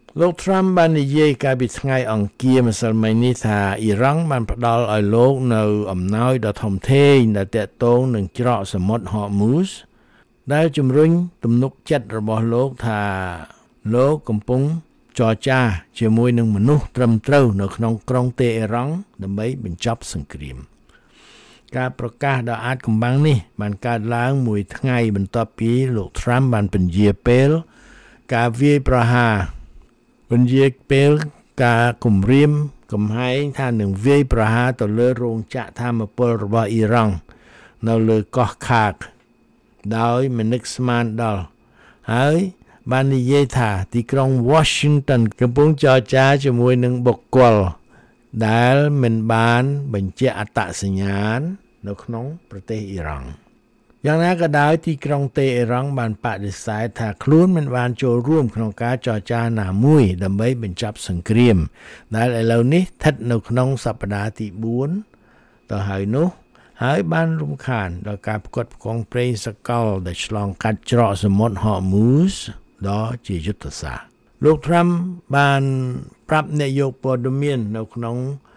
លោក Trump បាននិយាយកាលពីថ្ងៃអង្គារម្សិលមិញនេះថាអ៊ីរ៉ង់បានផ្ដល់ឲ្យលោកនៅអំណោយដ៏ធំធេងដែលទាក់ទងនឹងច្រកសមុទ្រ Hormuz ដែលជំរុញទំនុកចិត្តរបស់លោកថាលោកកំពុងចរចាជាមួយនឹងមនុស្សត្រឹមត្រូវនៅក្នុងក្រុងតេហេរ៉ង់ដើម្បីបញ្ចប់សង្គ្រាមការប្រកាសដ៏អាចកំបាំងនេះបានកើតឡើងមួយថ្ងៃបន្ទាប់ពីលោក Trump បានពន្យាពេលការវាយប្រហារពន្យាពេលការគំរាមកំហែងថានឹងវាយប្រហារទៅលើរោងចក្រថាមពលរបស់អ៊ីរ៉ង់នៅលើកោះខាកដោយមិននឹកស្មានដល់ហើយបាននិយាយថាទីក្រុង Washington កំពុងចរចាជាមួយនឹងបុគ្គលដែលមិនបានបញ្ជាក់អត្តសញ្ញាណនៅក្នុងប្រទេសអ៊ីរ៉ង់យ៉ាងណាក៏ដោយទីក្រុងតេហេរ៉ង់បានបដិសេធថាខ្លួនមិនបានចូលរួមក្នុងការចរចាណាមួយដើម្បីបញ្ចប់សង្គ្រាមដែលឥឡូវនេះស្ថិតនៅក្នុងសប្តាហ៍ទីបួនទៅហើយនោះហើយបានរំខានដល់ការផ្គត់ផ្គង់ប្រេងសកលដែលឆ្លងកាត់ច្រកសមុទ្រ Hormuz ដ៏ជាយុទ្ធសាស្ត្រលោក Trump បានប្រាប់អ្នកយកព័ត៌មាននៅក្នុង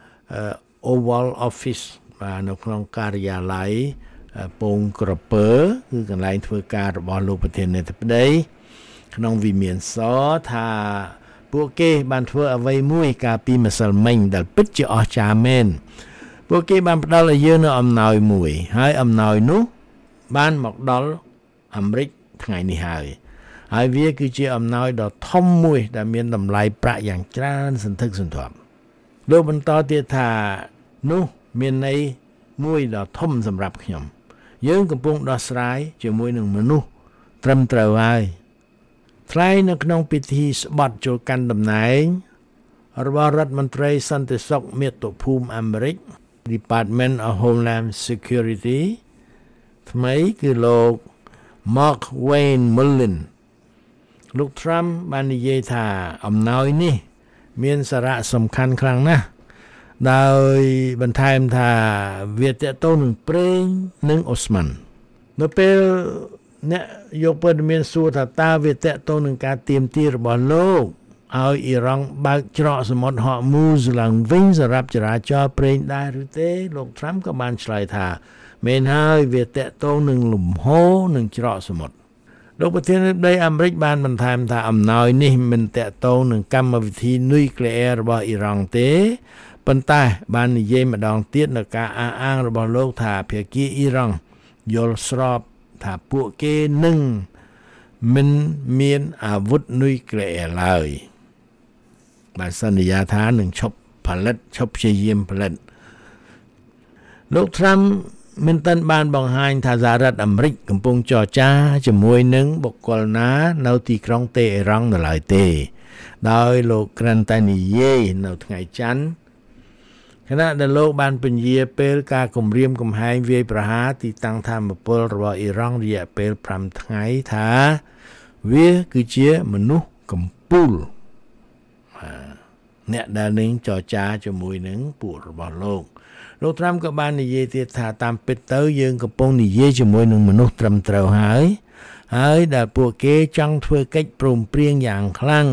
Oval Office បាទនៅក្នុងការិយាល័យពងក្រពើគឺកន្លែងធ្វើការរបស់លោកប្រធានាធិបតីក្នុងវិមានសថាពួកគេបានធ្វើអ្វីមួយកាលពីម្សិលមិញដែលពិតជាអស្ចារ្យមែនពួកគេបានផ្ដល់ឲ្យយើងនៅអំណោយមួយហើយអំណោយនោះបានមកដល់អាមេរិកថ្ងៃនេះហើយហើយវាគឺជាអំណោយដ៏ធំមួយដែលមានតម្លៃប្រាក់យ៉ាងច្រើនសន្ធឹកសន្ធាប់លោកបន្តទៀតថានោះមានន័យមួយដ៏ធំសម្រាប់ខ្ញុំយើងកំពុងដោះស្រាយជាមួយនឹងមនុស្សត្រឹមត្រូវហើយថ្លែងនៅក្នុងពិធីស្បត់ចូលកាន់តំណែងរបស់រដ្ឋមន្ត្រីសន្តិសុខមាតុភូមិអាមេរិក Department of Homeland Security ថ្មីគឺលោក Mark Wayne Mullin លោក Trump បាននិយាយថាអំណោយនេះមានសារៈសំខាន់ខ្លាំងណាស់ដោយបន្ថែមថាវាតកតងនឹងប្រេងនិងអូស្មန်នៅពេលអ្នកយកព័ត៌មានសួរថាតើវាតកតងនឹងការទាមទាររបស់លោកឲ្យអ៊ីរ៉ង់បើកច្រកសមុទ្រ Hormuz ឡើងវិញសម្រាប់ចរាចរណ៍ប្រេងដែរឬទេលោក Trump ក៏បានឆ្លើយថាមែនហើយវាតកតងនឹងលំហូរនឹងច្រកសមុទ្រលោកប្រធានាធិបតីអាមេរិកបានបន្ថែមថាអំណោយនេះមិនតកតងនឹងកម្មវិធីនុយក្លេអ៊ែររបស់អ៊ីរ៉ង់ទេប៉ុន្តែបាននិយាយម្ដងទៀតនៅការអះអាងរបស់លោកថាភាគីអ៊ីរ៉ង់យល់ស្របថាពួកគេនឹងមិនមានអាវុធនុយក្លេអ៊ែរឡើយបានសន្យាថានឹងឈប់ផលិតឈប់ព្យាយាមផលិតលោក Trump មិនទាន់បានបង្ហាញថាសហរដ្ឋអាមេរិកកំពុងចរចាជាមួយនឹងបុគ្គលណានៅទីក្រុងតេហេរ៉ង់នៅឡើយទេដោយលោកគ្រាន់តែនិយាយនៅថ្ងៃច័ន្ទខណៈដែលលោកបានពន្យាពេលការគម្រាមកំហែងវាយប្រហារទីតាំងថាមពលរបស់អ៊ីរ៉ង់រយៈពេលប្រាំថ្ងៃថាវាគឺជាមនុស្សកំពូលអ្នកដែលនឹងចរចាជាមួយនឹងពួករបស់លោកលោក Trump ក៏បាននិយាយទៀតថាតាមពិតទៅយើងកំពុងនិយាយជាមួយនឹងមនុស្សត្រឹមត្រូវហើយហើយដែលពួកគេចង់ធ្វើកិច្ចព្រមព្រៀងយ៉ាងខ្លាំង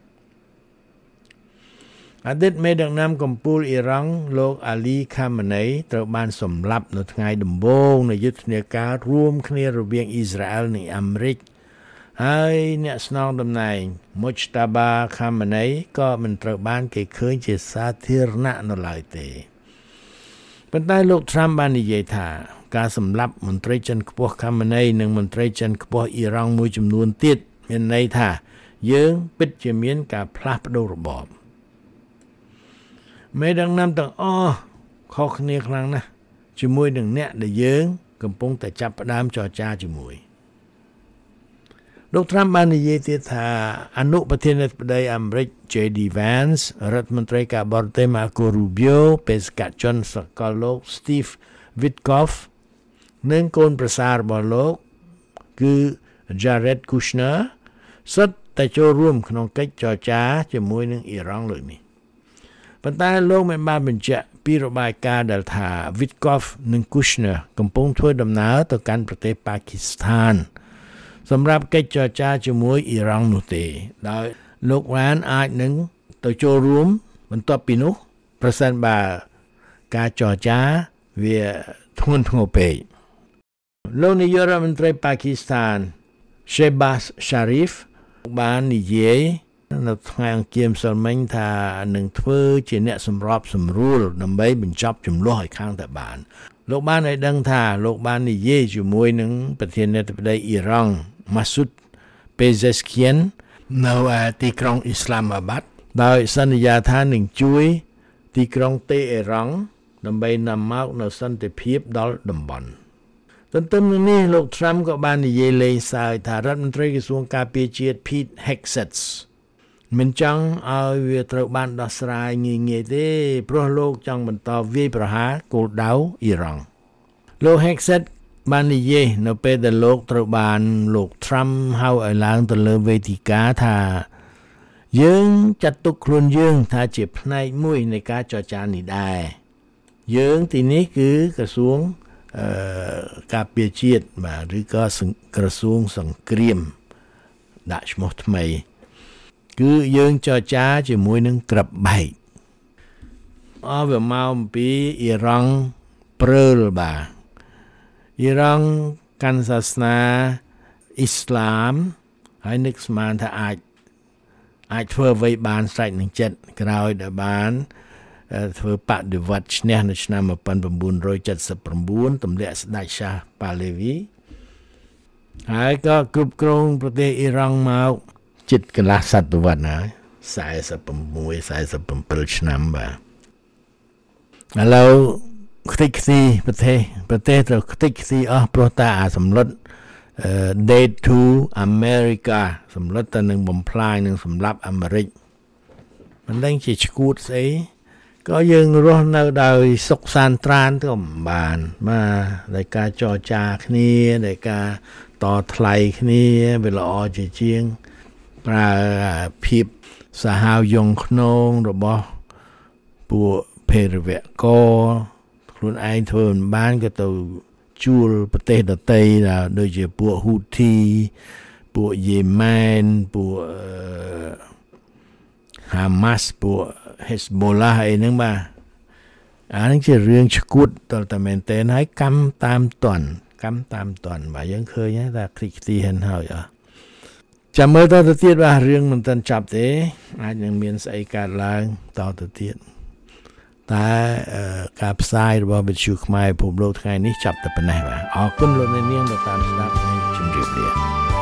អតីតមេដឹកនាំកំពូលអ៊ីរ៉ង់លោកអាលីខាម៉ាណេត្រូវបានសម្លាប់នៅថ្ងៃដំបូងនៃយុទ្ធនាការរួមគ្នារវាងអ៊ីស្រាអែលនិងអាមេរិកហើយអ្នកស្នងតំណែង Mojtaba Khamenei ក៏មិនត្រូវបានគេឃើញជាសាធារណៈនៅឡើយទេប៉ុន្តែលោក Trump បាននិយាយថាការសម្លាប់មន្ត្រីជាន់ខ្ពស់ Khamenei និងមន្ត្រីជាន់ខ្ពស់អ៊ីរ៉ង់មួយចំនួនទៀតមានន័យថាយើងពិតជាមានការផ្លាស់ប្ដូររបបមេដឹកនាំទាំងអស់ខុសគ្នាខ្លាំងណាស់ជាមួយនឹងអ្នកដែលយើងកំពុងតែចាប់ផ្ដើមចរចាជាមួយលោក Trump បាននិយាយទៀតថាអនុប្រធានាធិបតីអាមេរិក J D Vance រដ្ឋមន្ត្រីការបរទេស Marco Rubio បេសកជនសកលលោក Steve Witkoff និងកូនប្រសាររបស់លោកគឺ Jared Kushner សុទ្ធតែចូលរួមក្នុងកិច្ចចរចាជាមួយនឹងអ៊ីរ៉ង់លើកនេះប៉ុន្តែលោកមិនបានបញ្ជាក់ពីរបាយការណ៍ដែលថា Witkoff និង Kushner កំពុងធ្វើដំណើរទៅកាន់ប្រទេសប៉ាគីស្ថានសម្រាប់កិច្ចចរចាជាមួយអ៊ីរ៉ង់នោះទេដោយលោកបានអាចនឹងទៅចូលរួមបន្ទាប់ពីនោះប្រសិនបើការចរចាវាធ្ងន់ធ្ងរពេកលោកនាយករដ្ឋមន្ត្រីប៉ាគីស្ថាន Shehbaz Sharif បាននិយាយនៅថ្ងៃអង្គារម្សិលមិញថានឹងធ្វើជាអ្នកសម្របសម្រួលដើម្បីបញ្ចប់ចំនួនឲ្យខាងតាបានលោកបានឲ្យដឹងថាលោកបាននិយាយជាមួយនឹងប្រធានាធិបតីអ៊ីរ៉ង់ Masoud Pezeshkian នៅទីក្រុងអ៊ីស្លាមាបាត់ដោយសន្យាថានឹងជួយទីក្រុងតេអេរ៉ង់ដើម្បីនាំមកនូវសន្តិភាពដល់តំបន់ទន្ទឹមនឹងនេះលោក Trump ក៏បាននិយាយលេងសើចថារដ្ឋមន្ត្រីក្រសួងការពារជាតិ Pete Hegseth មិនចង់ឲ្យវាត្រូវបានដោះស្រាយងាយៗទេព្រោះលោកចង់បន្តវាយប្រហារគោលដៅអ៊ីរ៉ង់លោក Hegseth បាននិយាយនៅពេលដែលលោកត្រូវបានលោក Trump ហៅឲ្យឡើងទៅលើវេទិកាថាយើងចាត់ទុកខ្លួនយើងថាជាផ្នែកមួយនៃការចរចានេះដែរយើងទីនេះគឺក្រសួងអឺការពារជាតិបាទឬក៏ក្រសួងសង្គ្រាមដាក់ឈ្មោះថ្មីគឺយើងចរចាជាមួយនឹងក្របបែកអស់វាមកអំពីអ៊ីរ៉ង់ព្រើលបាទអ៊ីរ៉ង់កាន់សាសនាអ៊ីស្លាមហើយនឹកស្មានថាអាចអាចធ្វើអ្វីបានស្រេចនឹងចិត្តក្រោយដែលបានធ្វើបដិវត្តឈ្នះនៅឆ្នាំmột nghìn chín trăm七十九ទម្លាក់ស្ដេចសាសប៉ាឡេវីហើយក៏គ្រប់គ្រងប្រទេសអ៊ីរ៉ង់មកជិតកន្លះសតវត្សរ៍ហើយ46 47ឆ្នាំបាទឥឡូវខ្ទេចខ្ទីប្រទេសប្រទេសត្រូវខ្ទេចខ្ទីអស់ព្រោះតែអាសម្លុត Dead to America សម្លុតតែនឹងបំផ្លាញនឹងសម្លាប់អាមេរិកមិនដឹងជាឈួតស្អីក៏យើងរស់នៅដោយសុខសាន្តត្រានទៅមិនបានបាទដោយការចរចាគ្នាដោយការតថ្លៃគ្នាវាល្អជាជាងប្រើភាពសាហាវយង់ខ្នងរបស់ពួកភេរវករខ្លួនឯងធ្វើមិនបានក៏ទៅជួលប្រទេសដទៃដូចជាពួកហ៊ូធីពួកយេម៉ែនពួកហាម៉ាស់ពួក Hezbollah អីហ្នឹងបាទអាហ្នឹងជារឿងឈួតតតែមែនតើហើយកម្មតាមតន់កម្មតាមតន់បាទយើងឃើញថាខ្ទេចខ្ទីហិនហើយអស់ចាំមើលតទៅទៀតបាទរឿងមិនទាន់ចប់ទេអាចនឹងមានស្អីកើតឡើងតទៅទៀតតែការផ្សាយរបស់វិទ្យុខ្មែរពិភពលោកថ្ងៃនេះចាប់តែប៉ុណ្ណេះបាទអរគុណលោកអ្នកនាងដែលតាមស្ដាប់ហើយជម្រាបលា